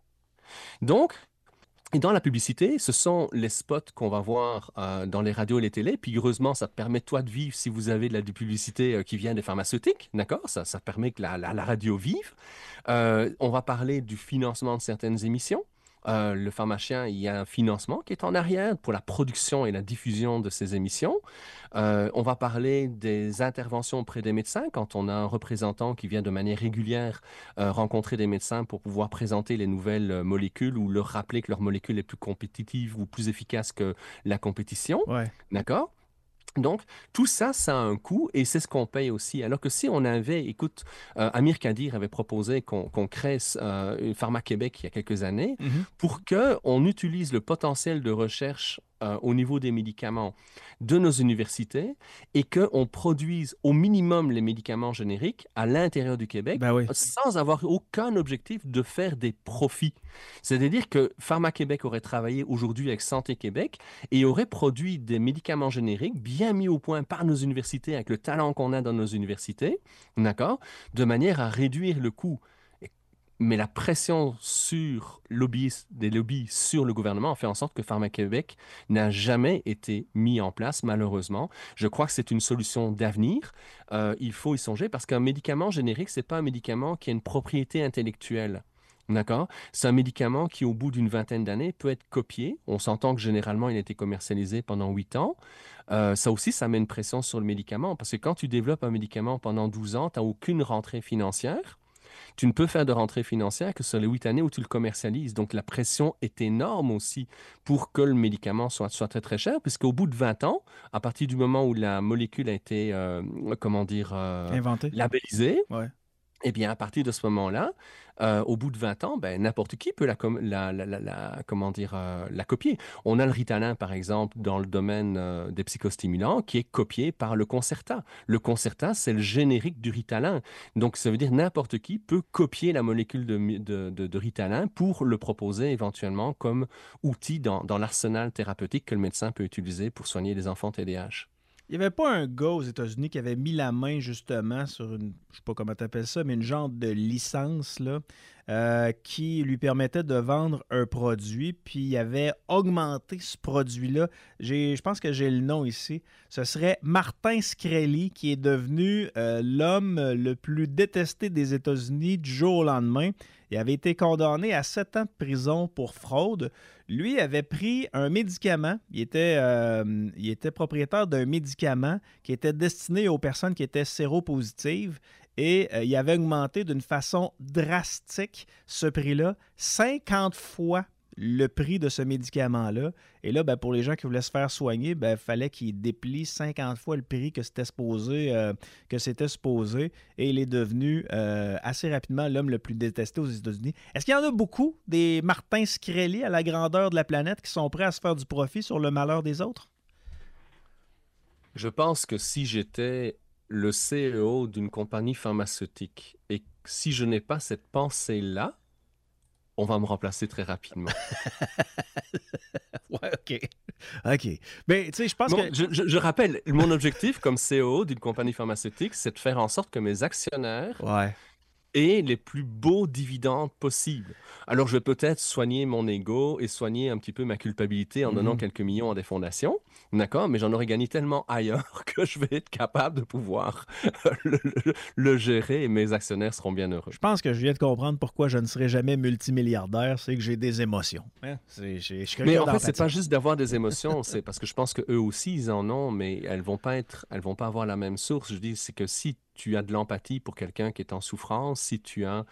Donc, et dans la publicité, ce sont les spots qu'on va voir euh, dans les radios et les télés. Puis heureusement, ça te permet toi de vivre si vous avez de la publicité euh, qui vient des pharmaceutiques, d'accord? Ça, ça permet que la, la- la radio vive. Euh, on va parler du financement de certaines émissions. Euh, le pharmacien, il y a un financement qui est en arrière pour la production et la diffusion de ces émissions. Euh, on va parler des interventions auprès des médecins quand on a un représentant qui vient de manière régulière euh, rencontrer des médecins pour pouvoir présenter les nouvelles euh, molécules ou leur rappeler que leur molécule est plus compétitive ou plus efficace que la compétition. Ouais. D'accord? Donc, tout ça, ça a un coût et c'est ce qu'on paye aussi. Alors que si on avait, écoute, euh, Amir Kadir avait proposé qu'on qu'on crée euh, Pharma Québec il y a quelques années Mhm. pour qu'on utilise le potentiel de recherche euh, au niveau des médicaments de nos universités et qu'on produise au minimum les médicaments génériques à l'intérieur du Québec Ben oui. sans avoir aucun objectif de faire des profits. C'est-à-dire que Pharma Québec aurait travaillé aujourd'hui avec Santé Québec et aurait produit des médicaments génériques bien mis au point par nos universités avec le talent qu'on a dans nos universités, d'accord, de manière à réduire le coût. Mais la pression sur lobbyistes, des lobbies sur le gouvernement a fait en sorte que Pharma Québec n'a jamais été mis en place, malheureusement. Je crois que c'est une solution d'avenir. Euh, il faut y songer parce qu'un médicament générique, ce n'est pas un médicament qui a une propriété intellectuelle. D'accord? C'est un médicament qui, au bout d'une vingtaine d'années, peut être copié. On s'entend que généralement, il a été commercialisé pendant huit ans. Euh, ça aussi, ça met une pression sur le médicament parce que quand tu développes un médicament pendant douze ans, tu n'as aucune rentrée financière. Tu ne peux faire de rentrée financière que sur les huit années où tu le commercialises. Donc, la pression est énorme aussi pour que le médicament soit, soit très, très cher, puisqu'au bout de vingt ans, à partir du moment où la molécule a été, euh, comment dire, euh, Inventé. labellisée, Ouais. eh bien, à partir de ce moment-là, euh, au bout de vingt ans, ben, n'importe qui peut la, com- la, la, la- la- comment dire, euh, la copier. On a le Ritalin, par exemple, dans le domaine euh, des psychostimulants, qui est copié par le Concerta. Le Concerta, c'est le générique du Ritalin. Donc, ça veut dire n'importe qui peut copier la molécule de, mi- de, de- de Ritalin pour le proposer éventuellement comme outil dans, dans l'arsenal thérapeutique que le médecin peut utiliser pour soigner les enfants T D A H. Il n'y avait pas un gars aux États-Unis qui avait mis la main justement sur une, je sais pas comment tu appelles ça, mais une genre de licence là, euh, qui lui permettait de vendre un produit, puis il avait augmenté ce produit-là. J'ai, je pense que j'ai le nom ici. Ce serait Martin Shkreli, qui est devenu euh, l'homme le plus détesté des États-Unis du jour au lendemain. Il avait été condamné à sept ans de prison pour fraude. Lui avait pris un médicament. Il était, euh, il était propriétaire d'un médicament qui était destiné aux personnes qui étaient séropositives et euh, il avait augmenté d'une façon drastique ce prix-là, cinquante fois le prix de ce médicament-là. Et là, ben, pour les gens qui voulaient se faire soigner, ben, il fallait qu'ils déplient cinquante fois le prix que c'était supposé, euh, que c'était supposé. Et il est devenu euh, assez rapidement l'homme le plus détesté aux États-Unis. Est-ce qu'il y en a beaucoup des Martin Shkreli à la grandeur de la planète qui sont prêts à se faire du profit sur le malheur des autres? Je pense que si j'étais le C E O d'une compagnie pharmaceutique et si je n'ai pas cette pensée-là, on va me remplacer très rapidement. Ouais, OK. OK. Mais tu sais, je pense Bon, que... je, je- je rappelle, mon objectif comme C E O d'une compagnie pharmaceutique, c'est de faire en sorte que mes actionnaires Ouais. aient les plus beaux dividendes possibles. Alors, je vais peut-être soigner mon ego et soigner un petit peu ma culpabilité en donnant Mhm. quelques millions à des fondations, d'accord? Mais j'en aurais gagné tellement ailleurs que je vais être capable de pouvoir le, le- le gérer et mes actionnaires seront bien heureux. Je pense que je viens de comprendre pourquoi je ne serai jamais multimilliardaire, c'est que j'ai des émotions. Hein? C'est, j'ai- je suis Mais quelqu'un en fait, c'est d'empathique. pas juste d'avoir des émotions, c'est parce que je pense que eux aussi ils en ont, mais elles vont pas être, elles vont pas avoir la même source. Je dis, c'est que si tu as de l'empathie pour quelqu'un qui est en souffrance, si tu as,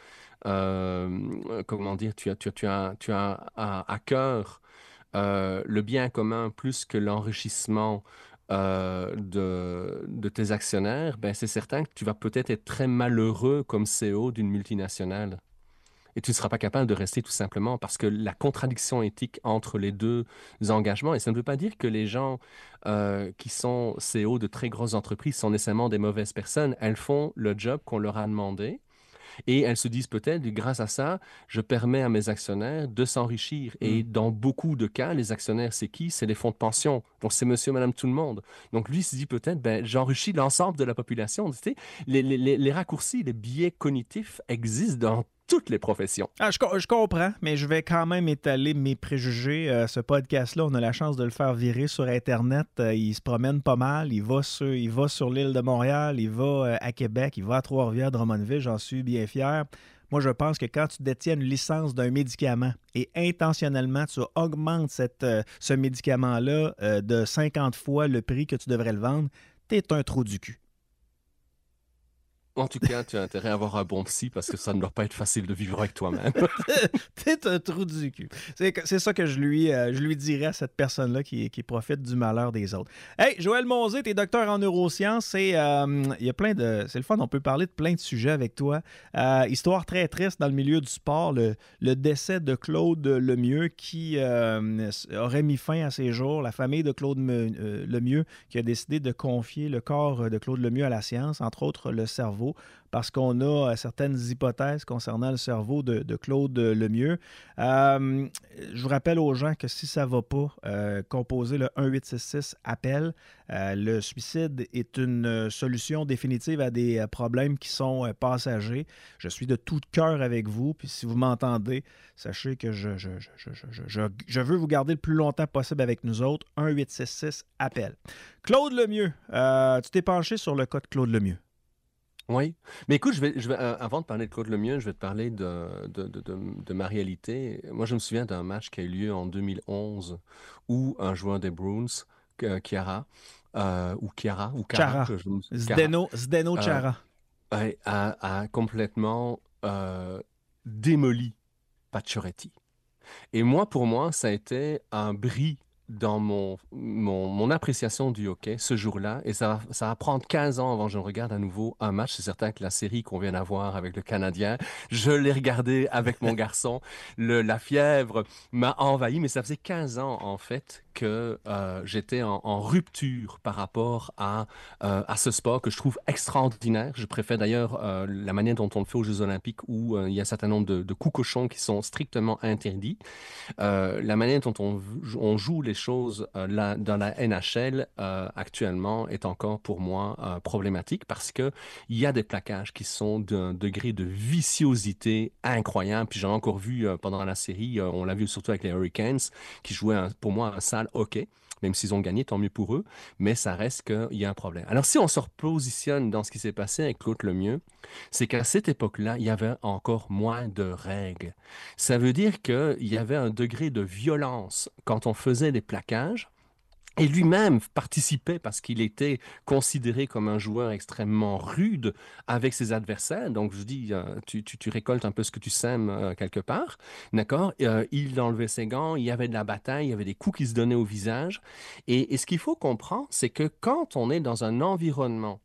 euh, comment dire, tu as, tu as, tu as, tu as à, à cœur euh, le bien commun plus que l'enrichissement euh, de, de tes actionnaires, ben c'est certain que tu vas peut-être être très malheureux comme C E O d'une multinationale. Et tu ne seras pas capable de rester tout simplement parce que la contradiction éthique entre les deux engagements, et ça ne veut pas dire que les gens euh, qui sont C E O de très grosses entreprises sont nécessairement des mauvaises personnes. Elles font le job qu'on leur a demandé et elles se disent peut-être, grâce à ça, je permets à mes actionnaires de s'enrichir. Et dans beaucoup de cas, les actionnaires, c'est qui? C'est les fonds de pension. Donc, c'est monsieur, madame, tout le monde. Donc, lui, il se dit peut-être, ben, j'enrichis l'ensemble de la population. Tu sais, les, les, les, les raccourcis, les biais cognitifs existent dans toutes les professions. Ah, je, co- je comprends, mais je vais quand même étaler mes préjugés. Euh, ce podcast-là, on a la chance de le faire virer sur Internet. Euh, il se promène pas mal. Il va sur, il va sur l'île de Montréal, il va euh, à Québec, il va à Trois-Rivières, Drummondville. J'en suis bien fier. Moi, je pense que quand tu détiens une licence d'un médicament et intentionnellement, tu augmentes cette, euh, ce médicament-là euh, de cinquante fois le prix que tu devrais le vendre, t'es un trou du cul. En tout cas, tu as intérêt à avoir un bon psy parce que ça ne doit pas être facile de vivre avec toi-même. T'es un trou du cul. C'est, que- c'est ça que je lui, euh, je lui dirais à cette personne-là qui, qui profite du malheur des autres. Hey, Joël Monzé, t'es docteur en neurosciences. Et, euh, il y a plein de, c'est le fun, on peut parler de plein de sujets avec toi. Euh, histoire très triste dans le milieu du sport, le, le décès de Claude Lemieux qui euh, aurait mis fin à ses jours. La famille de Claude Me- euh, Lemieux qui a décidé de confier le corps de Claude Lemieux à la science, entre autres le cerveau, parce qu'on a euh, certaines hypothèses concernant le cerveau de, de Claude Lemieux. Euh, je vous rappelle aux gens que si ça ne va pas, euh, composez le un huit six six appel. Euh, le suicide est une euh, solution définitive à des euh, problèmes qui sont euh, passagers. Je suis de tout cœur avec vous. Puis si vous m'entendez, sachez que je, je, je, je, je, je, je veux vous garder le plus longtemps possible avec nous autres. un huit six six appel. Claude Lemieux, euh, tu t'es penché sur le cas de Claude Lemieux. Oui. Mais écoute, je vais, je vais, euh, avant de parler de Claude Lemieux, je vais te parler de, de, de, de, de ma réalité. Moi, je me souviens d'un match qui a eu lieu en deux mille onze où un joueur des Bruins, euh, Chiara, euh, ou Chiara, ou Cara, Chara. que je me- Cara, Zdeno, Zdeno euh, Chara. ouais, a, a complètement euh, démoli Pacioretty. Et moi, pour moi, ça a été un bris dans mon, mon, mon appréciation du hockey ce jour-là. Et ça, va- ça va prendre quinze ans avant que je regarde à nouveau un match. C'est certain que la série qu'on vient d'avoir avec le Canadien, je l'ai regardé avec mon garçon. Le, la fièvre m'a envahi, mais ça faisait quinze ans, en fait, que euh, j'étais en, en rupture par rapport à, euh, à ce sport que je trouve extraordinaire. Je préfère d'ailleurs euh, la manière dont on le fait aux Jeux Olympiques où euh, il y a un certain nombre de, de coups cochons qui sont strictement interdits. Euh, la manière dont on, on joue les choses euh, là, dans la N H L euh, actuellement est encore pour moi euh, problématique parce que il y a des plaquages qui sont d'un degré de viciosité incroyable. Puis j'en ai encore vu euh, pendant la série, euh, on l'a vu surtout avec les Hurricanes, qui jouaient un- pour moi un sale hockey. Même s'ils ont gagné, tant mieux pour eux, mais ça reste qu'il y a un problème. Alors, si on se repositionne dans ce qui s'est passé avec Claude Lemieux, c'est qu'à cette époque-là, il y avait encore moins de règles. Ça veut dire qu'il y avait un degré de violence quand on faisait des plaquages. Et lui-même participait parce qu'il était considéré comme un joueur extrêmement rude avec ses adversaires. Donc, je dis, euh, tu, tu, tu récoltes un peu ce que tu sèmes euh, quelque part. D'accord? Euh, il enlevait ses gants, il y avait de la bataille, il y avait des coups qui se donnaient au visage. Et, et ce qu'il faut comprendre, c'est que quand on est dans un environnement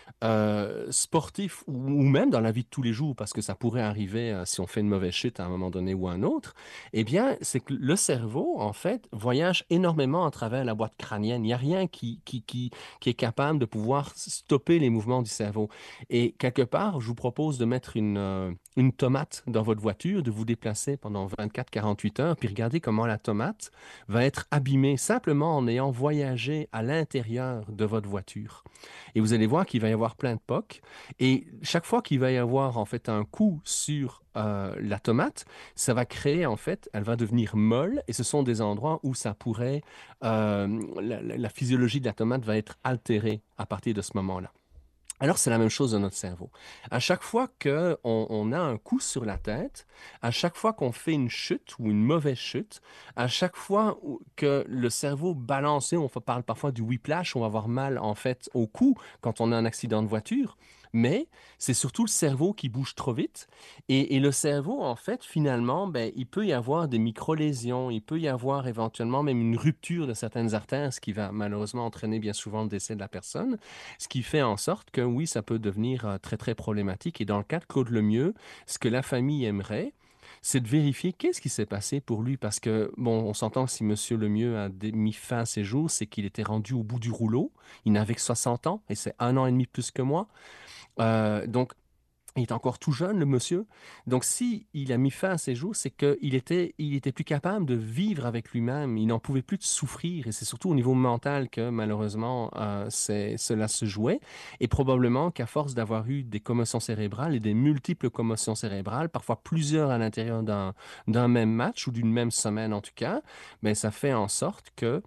euh, sportif ou, ou même dans la vie de tous les jours, parce que ça pourrait arriver euh, si on fait une mauvaise chute à un moment donné ou à un autre, eh bien, c'est que le cerveau, en fait, voyage énormément à travers la boîte crânienne. Il n'y a rien qui, qui, qui, qui est capable de pouvoir stopper les mouvements du cerveau. Et quelque part, je vous propose de mettre une, euh, une tomate dans votre voiture, de vous déplacer pendant vingt-quatre à quarante-huit heures, puis regardez comment la tomate va être abîmée simplement en ayant voyagé à l'intérieur de votre voiture. Et vous allez voir qu'il va y avoir plein de pocs. Et chaque fois qu'il va y avoir en fait un coup sur euh, la tomate, ça va créer en fait, elle va devenir molle. Et ce sont des endroits où ça pourrait, euh, la, la- la physiologie de la tomate va être altérée à partir de ce moment-là. Alors, c'est la même chose dans notre cerveau. À chaque fois qu'on on a un coup sur la tête, à chaque fois qu'on fait une chute ou une mauvaise chute, à chaque fois où- que le cerveau balance, et on parle parfois du whiplash, on va avoir mal en fait au cou quand on a un accident de voiture, mais c'est surtout le cerveau qui bouge trop vite. Et, et le cerveau, en fait, finalement, ben, il peut y avoir des micro-lésions, il peut y avoir éventuellement même une rupture de certaines artères, ce qui va malheureusement entraîner bien souvent le décès de la personne. Ce qui fait en sorte que oui, ça peut devenir euh, très, très problématique. Et dans le cas de Claude Lemieux, ce que la famille aimerait, c'est de vérifier qu'est-ce qui s'est passé pour lui. Parce que, bon, on s'entend que si M. Lemieux a dé- mis fin à ses jours, c'est qu'il était rendu au bout du rouleau. Il n'avait que soixante ans et c'est un an et demi plus que moi. Euh, donc, il est encore tout jeune, le monsieur. Donc, si il a mis fin à ses jours, c'est qu'il était, il était plus capable de vivre avec lui-même. Il n'en pouvait plus de souffrir. Et c'est surtout au niveau mental que, malheureusement, euh, c'est- cela se jouait. Et probablement qu'à force d'avoir eu des commotions cérébrales et des multiples commotions cérébrales, parfois plusieurs à l'intérieur d'un, d'un même match ou d'une même semaine en tout cas, ben, ça fait en sorte que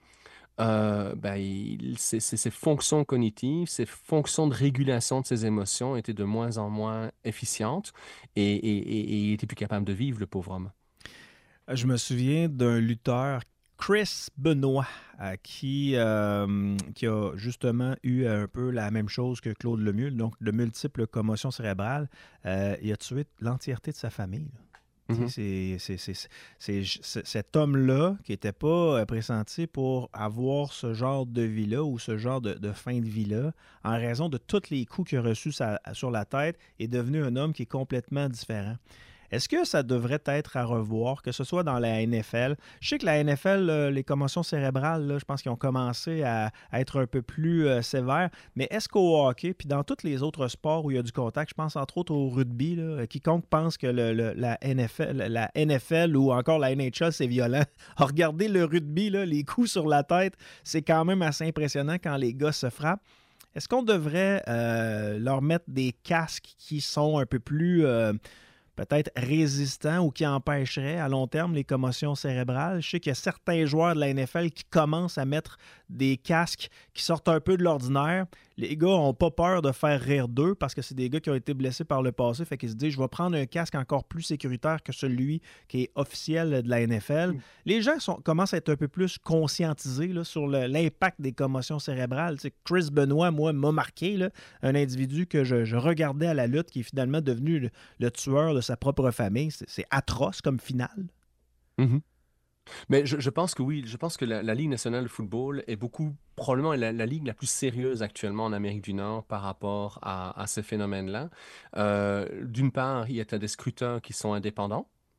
euh, ben, il- ses, ses- ses fonctions cognitives, ses fonctions de régulation de ses émotions étaient de moins en moins efficientes et, et- et- et il était plus capable de vivre, le pauvre homme. Je me souviens d'un lutteur, Chris Benoit, euh, qui, euh, qui a justement eu un peu la même chose que Claude Lemieux, donc de multiples commotions cérébrales. Euh, il a tué l'entièreté de sa famille, là. Tu sais, Mhm. C'est c'est- c'est- c'est- c'est- cet homme-là qui n'était pas euh, pressenti pour avoir ce genre de vie-là ou ce genre de, de fin de vie-là, en raison de tous les coups qu'il a reçus sa- sur la tête, est devenu un homme qui est complètement différent. Est-ce que ça devrait être à revoir, que ce soit dans la N F L? Je sais que la N F L, euh, les commotions cérébrales, là, je pense qu'ils ont commencé à, à être un peu plus euh, sévères, mais est-ce qu'au hockey, puis dans tous les autres sports où il y a du contact, je pense entre autres au rugby, là, euh, quiconque pense que le- le- la, N F L, la N F L ou encore la N H L, c'est violent. Regardez le rugby, là, les coups sur la tête, c'est quand même assez impressionnant quand les gars se frappent. Est-ce qu'on devrait euh, leur mettre des casques qui sont un peu plus... euh, peut-être résistants ou qui empêcheraient à long terme les commotions cérébrales? Je sais qu'il y a certains joueurs de la N F L qui commencent à mettre des casques qui sortent un peu de l'ordinaire. Les gars n'ont pas peur de faire rire d'eux parce que c'est des gars qui ont été blessés par le passé. Fait qu'ils se disent, je vais prendre un casque encore plus sécuritaire que celui qui est officiel de la N F L. Mm. Les gens sont, commencent à être un peu plus conscientisés là, sur le, l'impact des commotions cérébrales. Tu sais, Chris Benoit, moi, m'a marqué, là, un individu que je, je regardais à la lutte qui est finalement devenu le, le tueur de sa propre famille. C'est, c'est atroce comme finale. Mhm. Mais je, je pense que oui, je pense que la, la Ligue nationale de football est beaucoup, probablement la, la ligue la plus sérieuse actuellement en Amérique du Nord par rapport à, à ces phénomènes-là. Euh, d'une part, il y a des scrutins qui sont indépendants.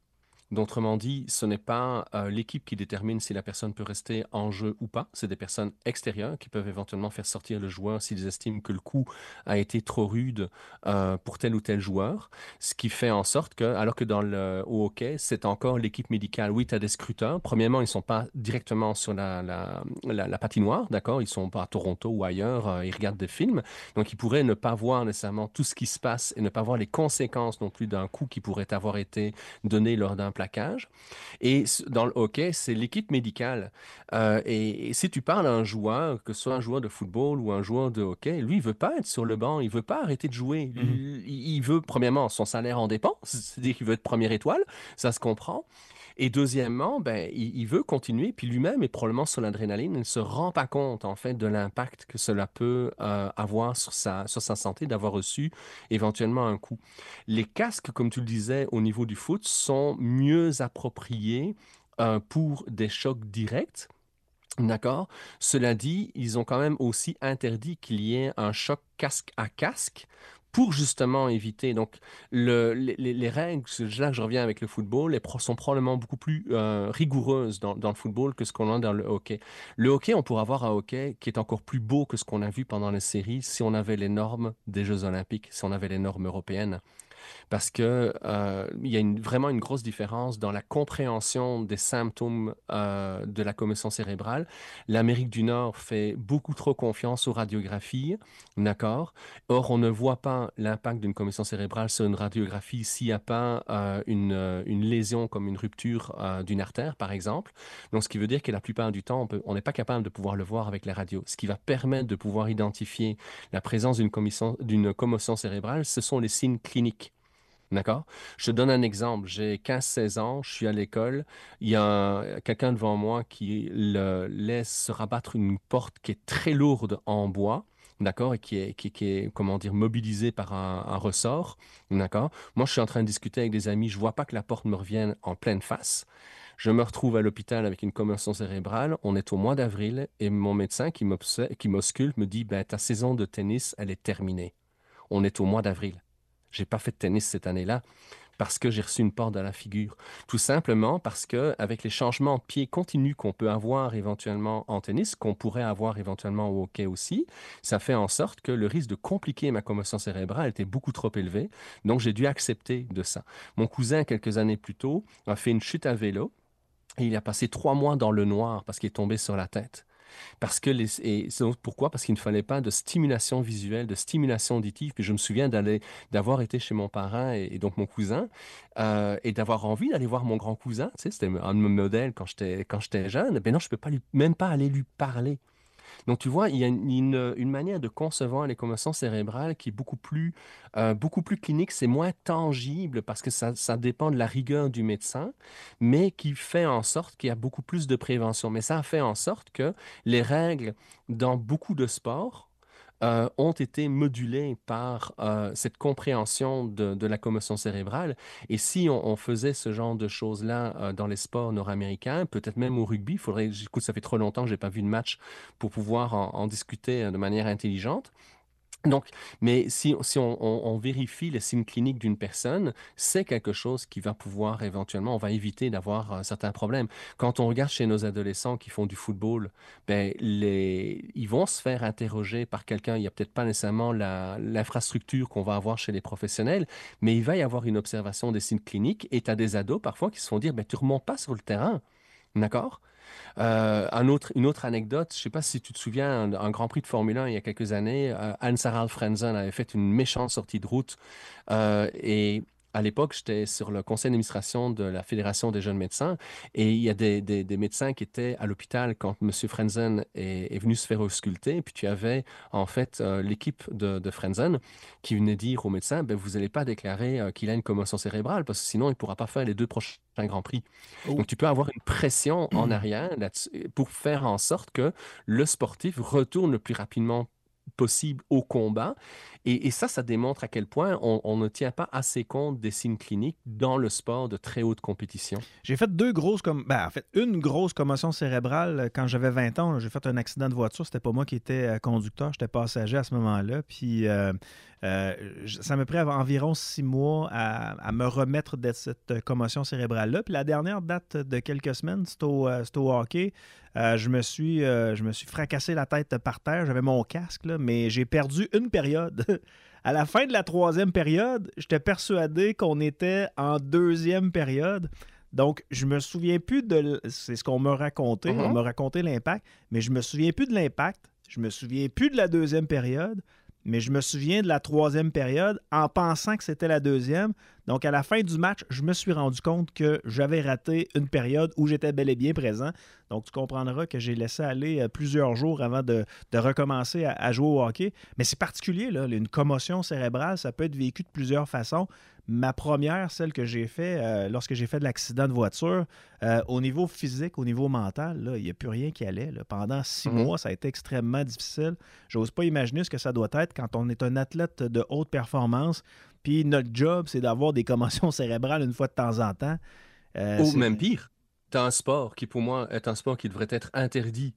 Autrement dit, ce n'est pas euh, l'équipe qui détermine si la personne peut rester en jeu ou pas. C'est des personnes extérieures qui peuvent éventuellement faire sortir le joueur s'ils estiment que le coup a été trop rude euh, pour tel ou tel joueur. Ce qui fait en sorte que, alors que dans le au hockey, c'est encore l'équipe médicale. Oui, tu as des scruteurs. Premièrement, ils ne sont pas directement sur la, la, la, la patinoire, d'accord? Ils ne sont pas à Toronto ou ailleurs, euh, ils regardent des films. Donc, ils pourraient ne pas voir nécessairement tout ce qui se passe et ne pas voir les conséquences non plus d'un coup qui pourrait avoir été donné lors d'un plaquage. Et dans le hockey, c'est l'équipe médicale. Euh, et, et si tu parles à un joueur, que ce soit un joueur de football ou un joueur de hockey, lui, il veut pas être sur le banc, il veut pas arrêter de jouer. Mm-hmm. Il, il veut, premièrement, son salaire en dépend, c'est-à-dire qu'il veut être première étoile, ça se comprend. Et deuxièmement, ben, il, il veut continuer, puis lui-même est probablement sur l'adrénaline, il ne se rend pas compte, en fait, de l'impact que cela peut euh, avoir sur sa, sur sa santé, d'avoir reçu éventuellement un coup. Les casques, comme tu le disais, au niveau du foot, sont mieux appropriés euh, pour des chocs directs. D'accord? Cela dit, ils ont quand même aussi interdit qu'il y ait un choc casque à casque pour justement éviter. Donc, le, les, les règles, c'est là que je reviens avec le football, les pro, sont probablement beaucoup plus euh, rigoureuses dans, dans le football que ce qu'on a dans le hockey. Le hockey, on pourrait avoir un hockey qui est encore plus beau que ce qu'on a vu pendant les séries si on avait les normes des Jeux olympiques, si on avait les normes européennes. Parce que euh, il y a une, vraiment une grosse différence dans la compréhension des symptômes euh, de la commotion cérébrale. L'Amérique du Nord fait beaucoup trop confiance aux radiographies, d'accord? Or, on ne voit pas l'impact d'une commotion cérébrale sur une radiographie s'il n'y a pas euh, une, une lésion comme une rupture euh, d'une artère, par exemple. Donc, ce qui veut dire que la plupart du temps, on n'est pas capable de pouvoir le voir avec la radio. Ce qui va permettre de pouvoir identifier la présence d'une commotion, d'une commotion cérébrale, ce sont les signes cliniques. D'accord? Je te donne un exemple. J'ai quinze seize ans, je suis à l'école. Il y a quelqu'un devant moi qui le laisse se rabattre une porte qui est très lourde en bois. D'accord? Et qui est, qui, qui est, comment dire, mobilisée par un, un ressort. D'accord? Moi, je suis en train de discuter avec des amis. Je vois pas que la porte me revienne en pleine face. Je me retrouve à l'hôpital avec une commotion cérébrale. On est au mois d'avril et mon médecin qui m'ausculte me dit, ben, ta saison de tennis, elle est terminée. On est au mois d'avril. J'ai pas fait de tennis cette année-là parce que j'ai reçu une porte dans la figure. Tout simplement parce que avec les changements de pied continus qu'on peut avoir éventuellement en tennis, qu'on pourrait avoir éventuellement au hockey aussi, ça fait en sorte que le risque de compliquer ma commotion cérébrale était beaucoup trop élevé. Donc, j'ai dû accepter de ça. Mon cousin, quelques années plus tôt, a fait une chute à vélo et il a passé trois mois dans le noir parce qu'il est tombé sur la tête. Parce que les, et c'est pourquoi? Parce qu'il ne fallait pas de stimulation visuelle, de stimulation auditive. Puis je me souviens d'aller, d'avoir été chez mon parrain et, et donc mon cousin euh, et d'avoir envie d'aller voir mon grand cousin. Tu sais, c'était un de mes modèles quand j'étais, quand j'étais jeune. Ben non, je ne peux pas lui, même pas aller lui parler. Donc, tu vois, il y a une, une, une manière de concevoir les commotions cérébrales qui est beaucoup plus, euh, beaucoup plus clinique. C'est moins tangible parce que ça, ça dépend de la rigueur du médecin, mais qui fait en sorte qu'il y a beaucoup plus de prévention. Mais ça fait en sorte que les règles dans beaucoup de sports Euh, ont été modulés par euh, cette compréhension de, de la commotion cérébrale. Et si on, on faisait ce genre de choses-là euh, dans les sports nord-américains, peut-être même au rugby, il faudrait, écoute, ça fait trop longtemps que je n'ai pas vu de match pour pouvoir en, en discuter de manière intelligente. Donc, mais si, si on, on, on vérifie les signes cliniques d'une personne, c'est quelque chose qui va pouvoir éventuellement, on va éviter d'avoir un certain problème. Quand on regarde chez nos adolescents qui font du football, ben, les, ils vont se faire interroger par quelqu'un. Il n'y a peut-être pas nécessairement la, l'infrastructure qu'on va avoir chez les professionnels, mais il va y avoir une observation des signes cliniques et tu as des ados parfois qui se font dire, ben, tu ne remontes pas sur le terrain. D'accord? Euh, un autre, une autre anecdote, je ne sais pas si tu te souviens, un, un Grand Prix de Formule un il y a quelques années, euh, Hans-Harald Frentzen avait fait une méchante sortie de route euh, et à l'époque, j'étais sur le conseil d'administration de la Fédération des jeunes médecins et il y a des, des, des médecins qui étaient à l'hôpital quand M. Frentzen est, est venu se faire ausculter. Puis tu avais en fait euh, l'équipe de, de Frentzen qui venait dire aux médecins, ben, vous n'allez pas déclarer euh, qu'il a une commotion cérébrale parce que sinon il ne pourra pas faire les deux prochains Grands Prix. Oh. Donc tu peux avoir une pression en arrière pour faire en sorte que le sportif retourne le plus rapidement possible au combat. Et, et ça, ça démontre à quel point on, on ne tient pas assez compte des signes cliniques dans le sport de très haute compétition. J'ai fait deux grosses... Com... Ben, en fait, une grosse commotion cérébrale quand j'avais vingt ans. J'ai fait un accident de voiture. C'était pas moi qui étais conducteur. J'étais passager à ce moment-là. Puis euh, euh, ça m'a pris environ six mois à, à me remettre de cette commotion cérébrale-là. Puis la dernière date de quelques semaines, c'était au, c'était au hockey. Euh, je, me suis, euh, je me suis fracassé la tête par terre. J'avais mon casque, là, mais j'ai perdu une période. À la fin de la troisième période, j'étais persuadé qu'on était en deuxième période. Donc, je me souviens plus de... C'est ce qu'on m'a raconté. Mm-hmm. On m'a raconté l'impact, mais je me souviens plus de l'impact. Je me souviens plus de la deuxième période, mais je me souviens de la troisième période en pensant que c'était la deuxième. Donc, à la fin du match, je me suis rendu compte que j'avais raté une période où j'étais bel et bien présent. Donc, tu comprendras que j'ai laissé aller plusieurs jours avant de, de recommencer à, à jouer au hockey. Mais c'est particulier, là. Une commotion cérébrale, ça peut être vécu de plusieurs façons. Ma première, celle que j'ai fait euh, lorsque j'ai fait de l'accident de voiture, euh, au niveau physique, au niveau mental, là, il n'y a plus rien qui allait. Là. Pendant six mmh. mois, ça a été extrêmement difficile. J'ose pas imaginer ce que ça doit être quand on est un athlète de haute performance, puis notre job, c'est d'avoir des commotions cérébrales une fois de temps en temps. Euh, Ou c'est... même pire, tu as un sport qui, pour moi, est un sport qui devrait être interdit.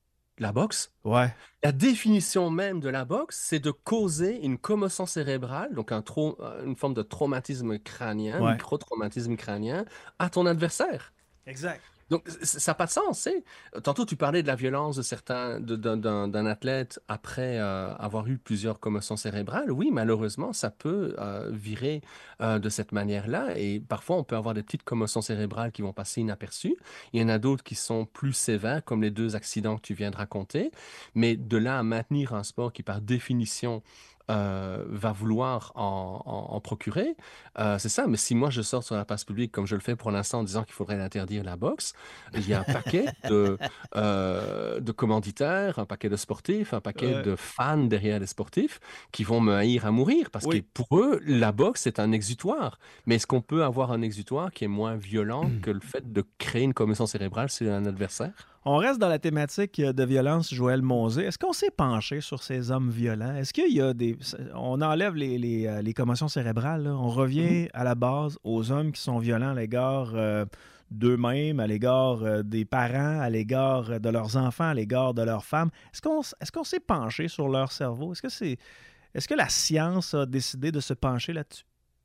La boxe. Ouais. La définition même de la boxe, c'est de causer une commotion cérébrale, donc un trau- une forme de traumatisme crânien, ouais. micro-traumatisme crânien, à ton adversaire. Exact. Donc, ça n'a pas de sens, tu sais. Tantôt, tu parlais de la violence de certains, de, d'un, d'un, d'un athlète après euh, avoir eu plusieurs commotions cérébrales. Oui, malheureusement, ça peut euh, virer euh, de cette manière-là. Et parfois, on peut avoir des petites commotions cérébrales qui vont passer inaperçues. Il y en a d'autres qui sont plus sévères, comme les deux accidents que tu viens de raconter. Mais de là à maintenir un sport qui, par définition, Euh, va vouloir en, en, en procurer, euh, c'est ça. Mais si moi je sors sur la place publique, comme je le fais pour l'instant en disant qu'il faudrait interdire la boxe, il y a un paquet de, euh, de commanditaires, un paquet de sportifs, un paquet ouais. de fans derrière les sportifs qui vont me haïr à mourir parce oui. que pour eux, la boxe, c'est un exutoire. Mais est-ce qu'on peut avoir un exutoire qui est moins violent mmh. que le fait de créer une commotion cérébrale sur un adversaire? On reste dans la thématique de violence, Joël Monzé. Est-ce qu'on s'est penché sur ces hommes violents? Est-ce qu'il y a des... On enlève les, les, les commotions cérébrales, là. On revient mmh. à la base aux hommes qui sont violents à l'égard euh, d'eux-mêmes, à l'égard euh, des parents, à l'égard de leurs enfants, à l'égard de leurs femmes. Est-ce qu'on, est-ce qu'on s'est penché sur leur cerveau? Est-ce que c'est... Est-ce que la science a décidé de se pencher là-dessus?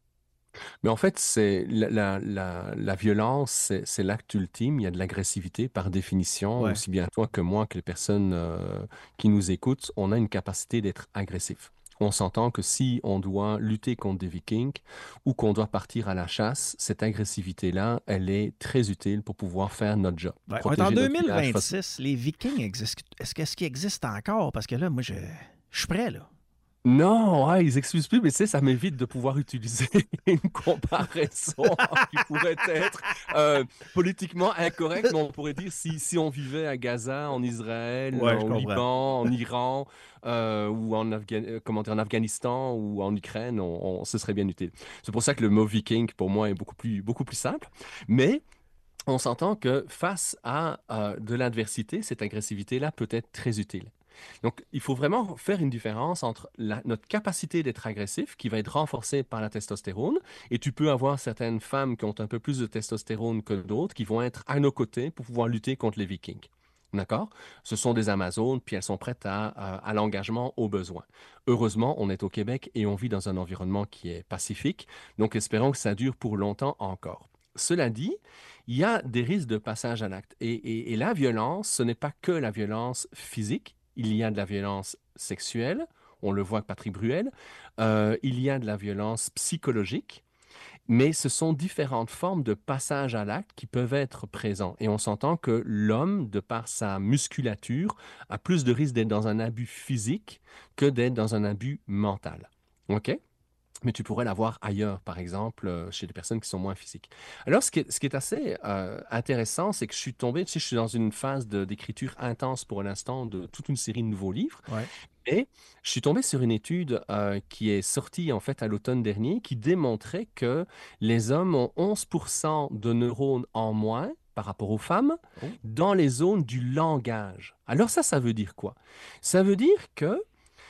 Mais en fait, c'est la, la, la, la violence, c'est, c'est l'acte ultime. Il y a de l'agressivité par définition. Ouais. Aussi bien toi que moi, que les personnes euh, qui nous écoutent, on a une capacité d'être agressif. On s'entend que si on doit lutter contre des Vikings ou qu'on doit partir à la chasse, cette agressivité-là, elle est très utile pour pouvoir faire notre job. Ouais, on est en deux mille vingt-six, les Vikings existent. Est-ce, est-ce qu'ils existent encore? Parce que là, moi, je, je suis prêt, là. Non, ouais, ils excusent plus, mais tu sais, ça m'évite de pouvoir utiliser une comparaison qui pourrait être euh, politiquement incorrecte, mais on pourrait dire si, si on vivait à Gaza, en Israël, ouais, en Liban, en Iran, euh, ou en, Afga- comment dire, en Afghanistan ou en Ukraine, on, on, ce serait bien utile. C'est pour ça que le mot viking, pour moi, est beaucoup plus, beaucoup plus simple, mais on s'entend que face à euh, de l'adversité, cette agressivité-là peut être très utile. Donc, il faut vraiment faire une différence entre la, notre capacité d'être agressif, qui va être renforcée par la testostérone, et tu peux avoir certaines femmes qui ont un peu plus de testostérone que d'autres, qui vont être à nos côtés pour pouvoir lutter contre les Vikings. D'accord? Ce sont des Amazones, puis elles sont prêtes à, à, à l'engagement au besoin. Heureusement, on est au Québec et on vit dans un environnement qui est pacifique, donc espérons que ça dure pour longtemps encore. Cela dit, il y a des risques de passage à l'acte. Et, et, et la violence, ce n'est pas que la violence physique. Il y a de la violence sexuelle, on le voit avec Patrick Bruel, euh, il y a de la violence psychologique, mais ce sont différentes formes de passage à l'acte qui peuvent être présents. Et on s'entend que l'homme, de par sa musculature, a plus de risque d'être dans un abus physique que d'être dans un abus mental. OK? Mais tu pourrais l'avoir ailleurs, par exemple, euh, chez des personnes qui sont moins physiques. Alors, ce qui est, ce qui est assez euh, intéressant, c'est que je suis tombé, tu sais, je suis dans une phase de, d'écriture intense pour l'instant de toute une série de nouveaux livres. Ouais. Et je suis tombé sur une étude euh, qui est sortie, en fait, à l'automne dernier, qui démontrait que les hommes ont onze pour cent de neurones en moins par rapport aux femmes oh. dans les zones du langage. Alors ça, ça veut dire quoi? Ça veut dire que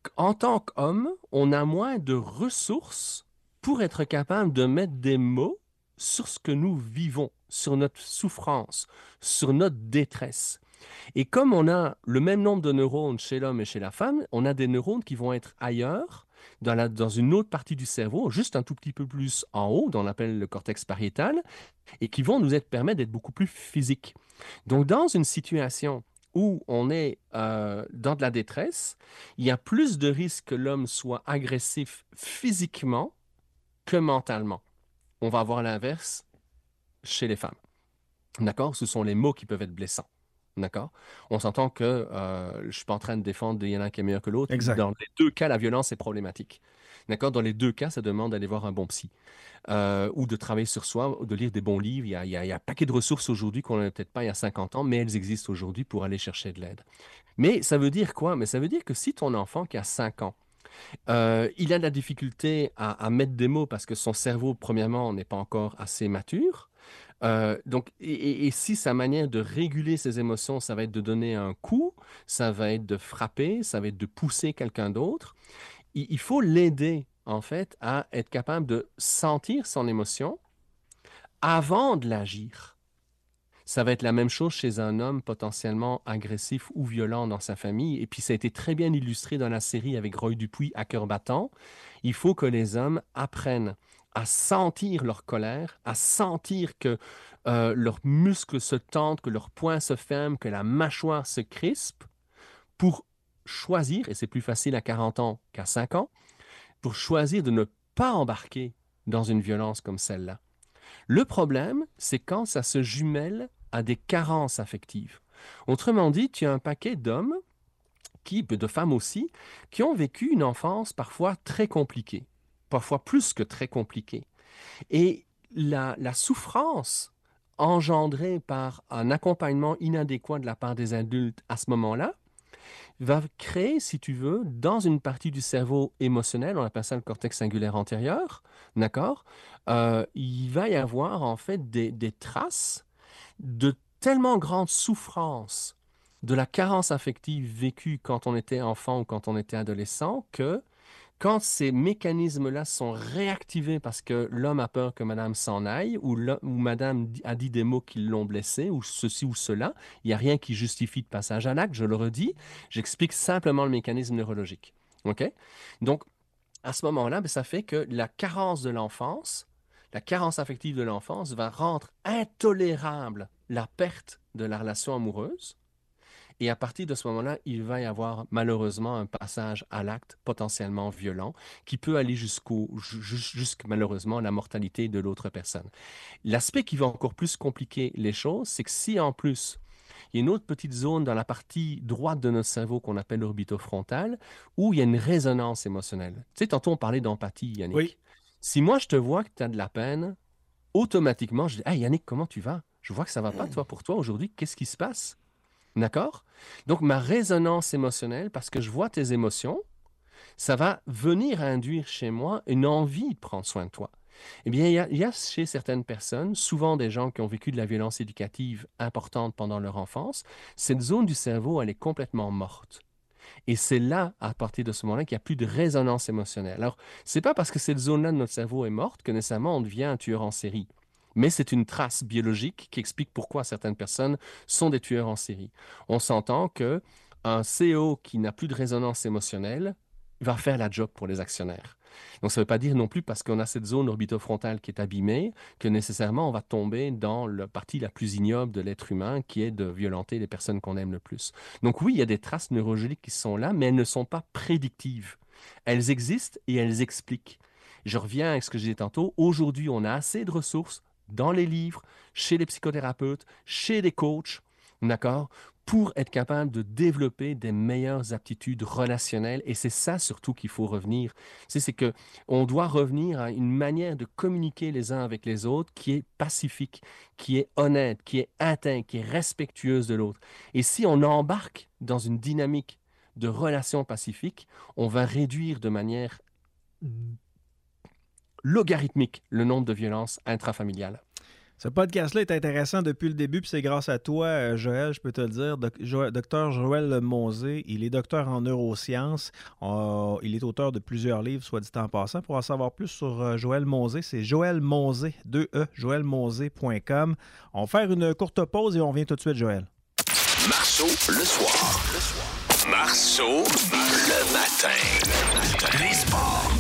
en tant qu'homme, on a moins de ressources pour être capable de mettre des mots sur ce que nous vivons, sur notre souffrance, sur notre détresse. Et comme on a le même nombre de neurones chez l'homme et chez la femme, on a des neurones qui vont être ailleurs, dans, la, dans une autre partie du cerveau, juste un tout petit peu plus en haut, dont on appelle le cortex pariétal, et qui vont nous être, permettre d'être beaucoup plus physiques. Donc, dans une situation où on est euh, dans de la détresse, il y a plus de risques que l'homme soit agressif physiquement que mentalement. On va avoir l'inverse chez les femmes. D'accord? Ce sont les mots qui peuvent être blessants. D'accord? On s'entend que euh, je ne suis pas en train de défendre il y en a un qui est meilleur que l'autre. Exact. Dans les deux cas, la violence est problématique. D'accord? Dans les deux cas, ça demande d'aller voir un bon psy. Euh, ou de travailler sur soi, ou de lire des bons livres. Il y a, il y a, il y a un paquet de ressources aujourd'hui qu'on n'avait peut-être pas il y a cinquante ans, mais elles existent aujourd'hui pour aller chercher de l'aide. Mais ça veut dire quoi? Mais ça veut dire que si ton enfant qui a cinq ans, euh, il a de la difficulté à, à mettre des mots parce que son cerveau, premièrement, n'est pas encore assez mature. Euh, donc, et, et- et si sa manière de réguler ses émotions, ça va être de donner un coup, ça va être de frapper, ça va être de pousser quelqu'un d'autre, il, il faut l'aider, en fait, à être capable de sentir son émotion avant de l'agir. Ça va être la même chose chez un homme potentiellement agressif ou violent dans sa famille. Et puis, ça a été très bien illustré dans la série avec Roy Dupuis à cœur battant. Il faut que les hommes apprennent à sentir leur colère, à sentir que euh, leurs muscles se tendent, que leurs poings se ferment, que la mâchoire se crispe pour choisir, et c'est plus facile à quarante ans qu'à cinq ans, pour choisir de ne pas embarquer dans une violence comme celle-là. Le problème, c'est quand ça se jumelle à des carences affectives. Autrement dit, tu as un paquet d'hommes, qui, de femmes aussi, qui ont vécu une enfance parfois très compliquée, parfois plus que très compliquée. Et la, la souffrance engendrée par un accompagnement inadéquat de la part des adultes à ce moment-là va créer, si tu veux, dans une partie du cerveau émotionnel, on appelle ça le cortex singulaire antérieur, d'accord? Euh, il va y avoir en fait des, des traces de tellement grande souffrance de la carence affective vécue quand on était enfant ou quand on était adolescent que quand ces mécanismes-là sont réactivés parce que l'homme a peur que madame s'en aille ou, l'ho- ou madame di- a dit des mots qui l'ont blessé ou ceci ou cela, il n'y a rien qui justifie de passage à l'acte, je le redis, j'explique simplement le mécanisme neurologique. OK? Donc, à ce moment-là, ben, ça fait que la carence de l'enfance, la carence affective de l'enfance va rendre intolérable la perte de la relation amoureuse. Et à partir de ce moment-là, il va y avoir malheureusement un passage à l'acte potentiellement violent qui peut aller jusqu'au, ju- jusqu'à malheureusement la mortalité de l'autre personne. L'aspect qui va encore plus compliquer les choses, c'est que si en plus, il y a une autre petite zone dans la partie droite de notre cerveau qu'on appelle l'orbitofrontal, où il y a une résonance émotionnelle. Tu sais, tantôt on parlait d'empathie, Yannick. Oui. Si moi je te vois que tu as de la peine, automatiquement je dis « Hey Yannick, comment tu vas? Je vois que ça va pas toi pour toi aujourd'hui, qu'est-ce qui se passe? » D'accord? Donc, ma résonance émotionnelle, parce que je vois tes émotions, ça va venir induire chez moi une envie de prendre soin de toi. Eh bien, il y a, il y a chez certaines personnes, souvent des gens qui ont vécu de la violence éducative importante pendant leur enfance, cette zone du cerveau, elle est complètement morte. Et c'est là, à partir de ce moment-là, qu'il n'y a plus de résonance émotionnelle. Alors, c'est pas parce que cette zone-là de notre cerveau est morte que nécessairement on devient un tueur en série. Mais c'est une trace biologique qui explique pourquoi certaines personnes sont des tueurs en série. On s'entend que un C E O qui n'a plus de résonance émotionnelle va faire la job pour les actionnaires. Donc, ça ne veut pas dire non plus parce qu'on a cette zone orbitofrontale qui est abîmée que nécessairement on va tomber dans la partie la plus ignoble de l'être humain qui est de violenter les personnes qu'on aime le plus. Donc oui, il y a des traces neurologiques qui sont là, mais elles ne sont pas prédictives. Elles existent et elles expliquent. Je reviens à ce que je disais tantôt. Aujourd'hui, on a assez de ressources dans les livres, chez les psychothérapeutes, chez les coachs, d'accord, pour être capable de développer des meilleures aptitudes relationnelles. Et c'est ça surtout qu'il faut revenir. C'est, c'est que on doit revenir à une manière de communiquer les uns avec les autres qui est pacifique, qui est honnête, qui est intègre, qui est respectueuse de l'autre. Et si on embarque dans une dynamique de relations pacifiques, on va réduire de manière logarithmique le nombre de violences intrafamiliales. Ce podcast-là est intéressant depuis le début, puis c'est grâce à toi, Joël, je peux te le dire. Doc- Jo- docteur Joël Mauzé, il est docteur en neurosciences. Euh, il est auteur de plusieurs livres, soit dit en passant. Pour en savoir plus sur euh, Joël Mauzé, c'est Joël Mauzé, deux E, joël mauzé point com. On va faire une courte pause et on revient tout de suite, Joël. Marceau, le soir. Marceau, le matin. Les sports.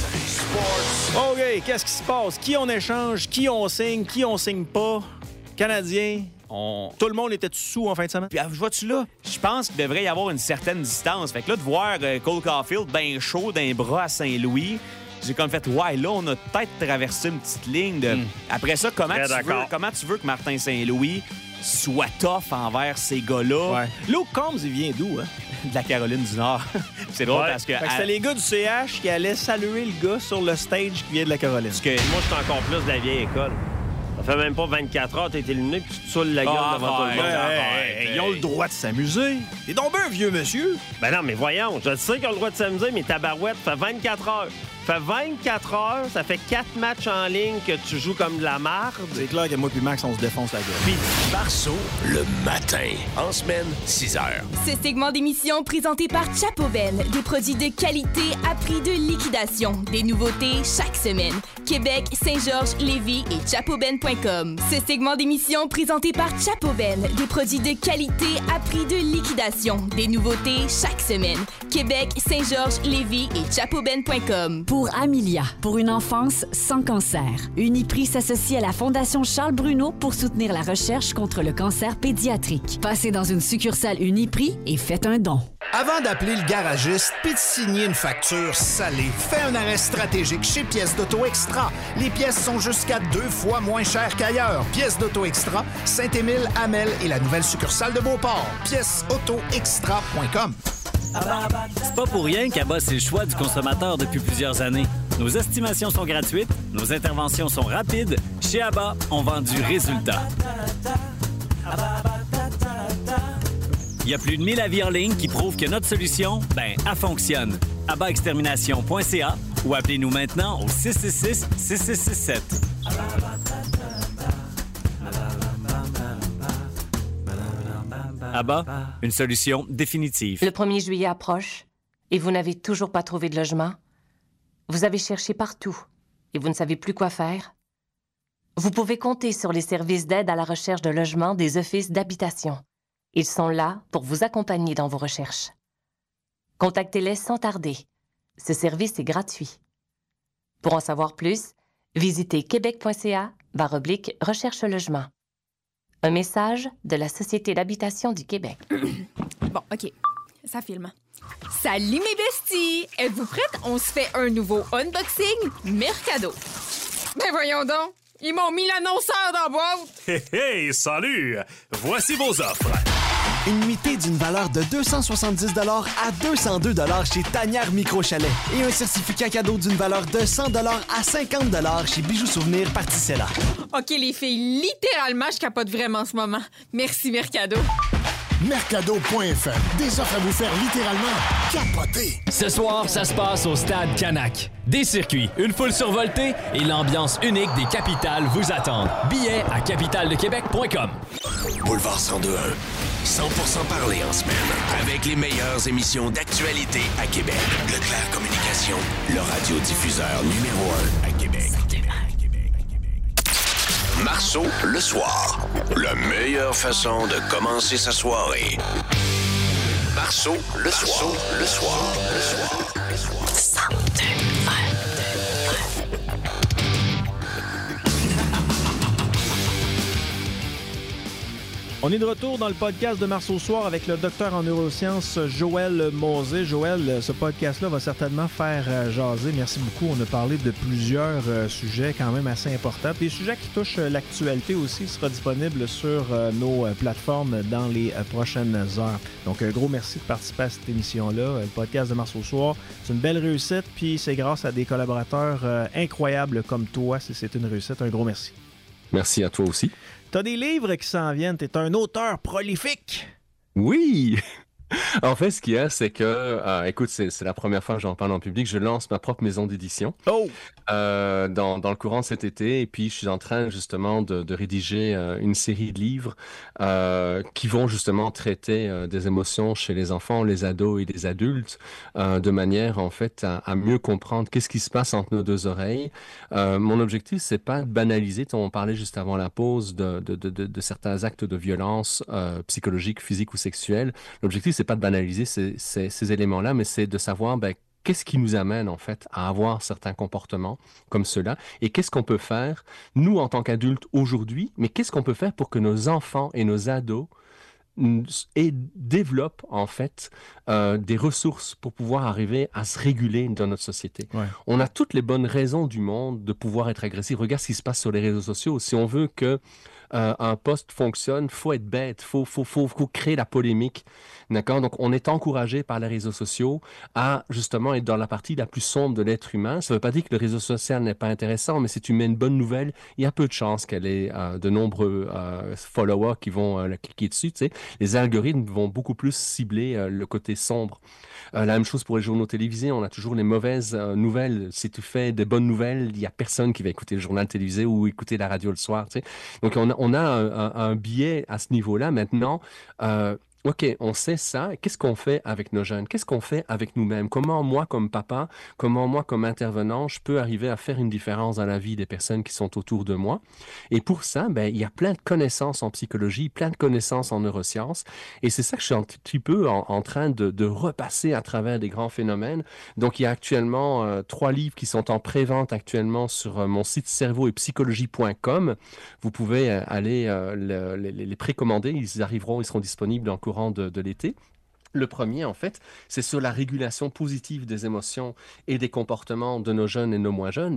OK, qu'est-ce qui se passe? Qui on échange? Qui on signe? Qui on signe pas? Canadiens, on... tout le monde était sous en fin de semaine? Puis, je vois-tu là? Je pense qu'il devrait y avoir une certaine distance. Fait que là, de voir euh, Cole Caulfield bien chaud d'un bras à Saint-Louis, j'ai comme fait, ouais, là, on a peut-être traversé une petite ligne de... Mm. Après ça, comment tu, veux, comment tu veux que Martin Saint-Louis soit tough envers ces gars-là? Ouais. Luke Combs, il vient d'où, hein? De la Caroline du Nord. C'est drôle Ouais. parce que... Fait que à... c'était les gars du C H qui allaient saluer le gars sur le stage qui vient de la Caroline. Parce que... Moi, je suis encore plus de la vieille école. Ça fait même pas vingt-quatre heures, t'es éliminé, puis tu te saoules la gueule Ah, devant tout le monde. Hey, hey, hey, ils ont le droit de s'amuser. T'es donc bien un vieux monsieur. Ben non, mais voyons, je sais qu'ils ont le droit de s'amuser, mais tabarouette, ça fait vingt-quatre heures. Ça fait vingt-quatre heures, ça fait quatre matchs en ligne que tu joues comme de la marde. C'est clair que moi puis Max, on se défonce la gueule. Puis Marceau, le matin. En semaine, six heures. Ce segment d'émission présenté par Chapoben, des produits de qualité à prix de liquidation. Des nouveautés chaque semaine. Québec, Saint-Georges, Lévis et chapoben point com. Ce segment d'émission présenté par Chapoben, des produits de qualité à prix de liquidation. Des nouveautés chaque semaine. Québec, Saint-Georges, Lévis et chapoben point com. Pour Amelia, pour une enfance sans cancer, Uniprix s'associe à la Fondation Charles Bruno pour soutenir la recherche contre le cancer pédiatrique. Passez dans une succursale Uniprix et faites un don. Avant d'appeler le garagiste puis de signer une facture salée, fais un arrêt stratégique chez Pièces d'Auto Extra. Les pièces sont jusqu'à deux fois moins chères qu'ailleurs. Pièces d'Auto Extra, Saint-Émile, Hamel et la nouvelle succursale de Beauport. pièces auto extra point com. C'est pas pour rien qu'Abba, c'est le choix du consommateur depuis plusieurs années. Nos estimations sont gratuites, nos interventions sont rapides. Chez Abba, on vend du résultat. Il y a plus de mille avis en ligne qui prouvent que notre solution, ben, elle fonctionne. abba extermination point c a ou appelez-nous maintenant au six six six, six six six sept. Abba, une solution définitive. Le premier juillet approche et vous n'avez toujours pas trouvé de logement? Vous avez cherché partout et vous ne savez plus quoi faire? Vous pouvez compter sur les services d'aide à la recherche de logement des offices d'habitation. Ils sont là pour vous accompagner dans vos recherches. Contactez-les sans tarder. Ce service est gratuit. Pour en savoir plus, visitez québec point c a barre oblique recherche logement. Un message de la Société d'habitation du Québec. Bon, OK. Ça filme. Salut mes besties! Êtes-vous prêtes? On se fait un nouveau unboxing Mercado. Ben voyons donc! Ils m'ont mis l'annonceur dans la boîte! Hey, hey, salut! Voici vos offres. Une nuitée d'une valeur de deux cent soixante-dix dollars à deux cent deux dollars chez Tanière Micro Chalet et un certificat cadeau d'une valeur de cent dollars à cinquante dollars chez Bijoux Souvenirs Particella. OK, les filles, littéralement, je capote vraiment en ce moment. Merci, Mercado. Mercado point f r. Des offres à vous faire littéralement capoter. Ce soir, ça se passe au Stade Canac. Des circuits, une foule survoltée et l'ambiance unique des capitales vous attendent. Billets à capitale de québec point com. Boulevard cent deux point un. cent pour cent parlé en semaine. Avec les meilleures émissions d'actualité à Québec. Leclerc Communication, le radiodiffuseur numéro un à Québec. Marceau, le soir. La meilleure façon de commencer sa soirée. Marceau, le soir. Le soir. Le soir. Le soir. cent deux On est de retour dans le podcast de Marceau Soir avec le docteur en neurosciences Joël Mauzé. Joël, ce podcast-là va certainement faire euh, jaser. Merci beaucoup. On a parlé de plusieurs euh, sujets quand même assez importants. Des sujets qui touchent euh, l'actualité aussi. Il sera disponible sur euh, nos euh, plateformes dans les euh, prochaines heures. Donc, un gros merci de participer à cette émission-là. Euh, le podcast de Marceau Soir, c'est une belle réussite. Puis, c'est grâce à des collaborateurs euh, incroyables comme toi. C'est, c'est une réussite. Un gros merci. Merci à toi aussi. T'as des livres qui s'en viennent. T'es un auteur prolifique. Oui! En fait, ce qu'il y a, c'est que, euh, écoute, c'est, c'est la première fois que j'en parle en public, je lance ma propre maison d'édition oh! euh, dans, dans le courant de cet été, et puis je suis en train justement de, de rédiger euh, une série de livres euh, qui vont justement traiter euh, des émotions chez les enfants, les ados et les adultes, euh, de manière en fait à, à mieux comprendre qu'est-ce qui se passe entre nos deux oreilles. Euh, mon objectif, c'est pas de banaliser, on parlait juste avant la pause de, de, de, de, de certains actes de violence euh, psychologique, physique ou sexuelle. L'objectif, c'est pas de banaliser ces, ces, ces éléments-là, mais c'est de savoir ben, qu'est-ce qui nous amène en fait à avoir certains comportements comme ceux-là et qu'est-ce qu'on peut faire, nous en tant qu'adultes aujourd'hui, mais qu'est-ce qu'on peut faire pour que nos enfants et nos ados et développent en fait euh, des ressources pour pouvoir arriver à se réguler dans notre société. Ouais. On a toutes les bonnes raisons du monde de pouvoir être agressif. Regarde ce qui se passe sur les réseaux sociaux. Si on veut que euh, un post fonctionne, faut être bête, faut faut faut faut créer la polémique, d'accord. Donc on est encouragé par les réseaux sociaux à justement être dans la partie la plus sombre de l'être humain. Ça ne veut pas dire que le réseau social n'est pas intéressant, mais si tu mets une bonne nouvelle, il y a peu de chances qu'elle ait euh, de nombreux euh, followers qui vont euh, la cliquer dessus. Tu sais, les algorithmes vont beaucoup plus cibler euh, le côté sombre. Euh, la même chose pour les journaux télévisés, on a toujours les mauvaises euh, nouvelles. Si tu fais des bonnes nouvelles, il n'y a personne qui va écouter le journal télévisé ou écouter la radio le soir. Tu sais. Donc on a, on a un, un, un biais à ce niveau-là. Maintenant, euh, OK, on sait ça. Qu'est-ce qu'on fait avec nos jeunes? Qu'est-ce qu'on fait avec nous-mêmes? Comment moi, comme papa, comment moi, comme intervenant, je peux arriver à faire une différence dans la vie des personnes qui sont autour de moi? Et pour ça, ben, il y a plein de connaissances en psychologie, plein de connaissances en neurosciences. Et c'est ça que je suis un petit peu en, en train de, de repasser à travers des grands phénomènes. Donc, il y a actuellement euh, trois livres qui sont en pré-vente actuellement sur euh, mon site cerveau et psychologie point com. Vous pouvez euh, aller euh, le, les, les précommander. Ils arriveront, ils seront disponibles en cours De, de l'été. Le premier, en fait, c'est sur la régulation positive des émotions et des comportements de nos jeunes et nos moins jeunes.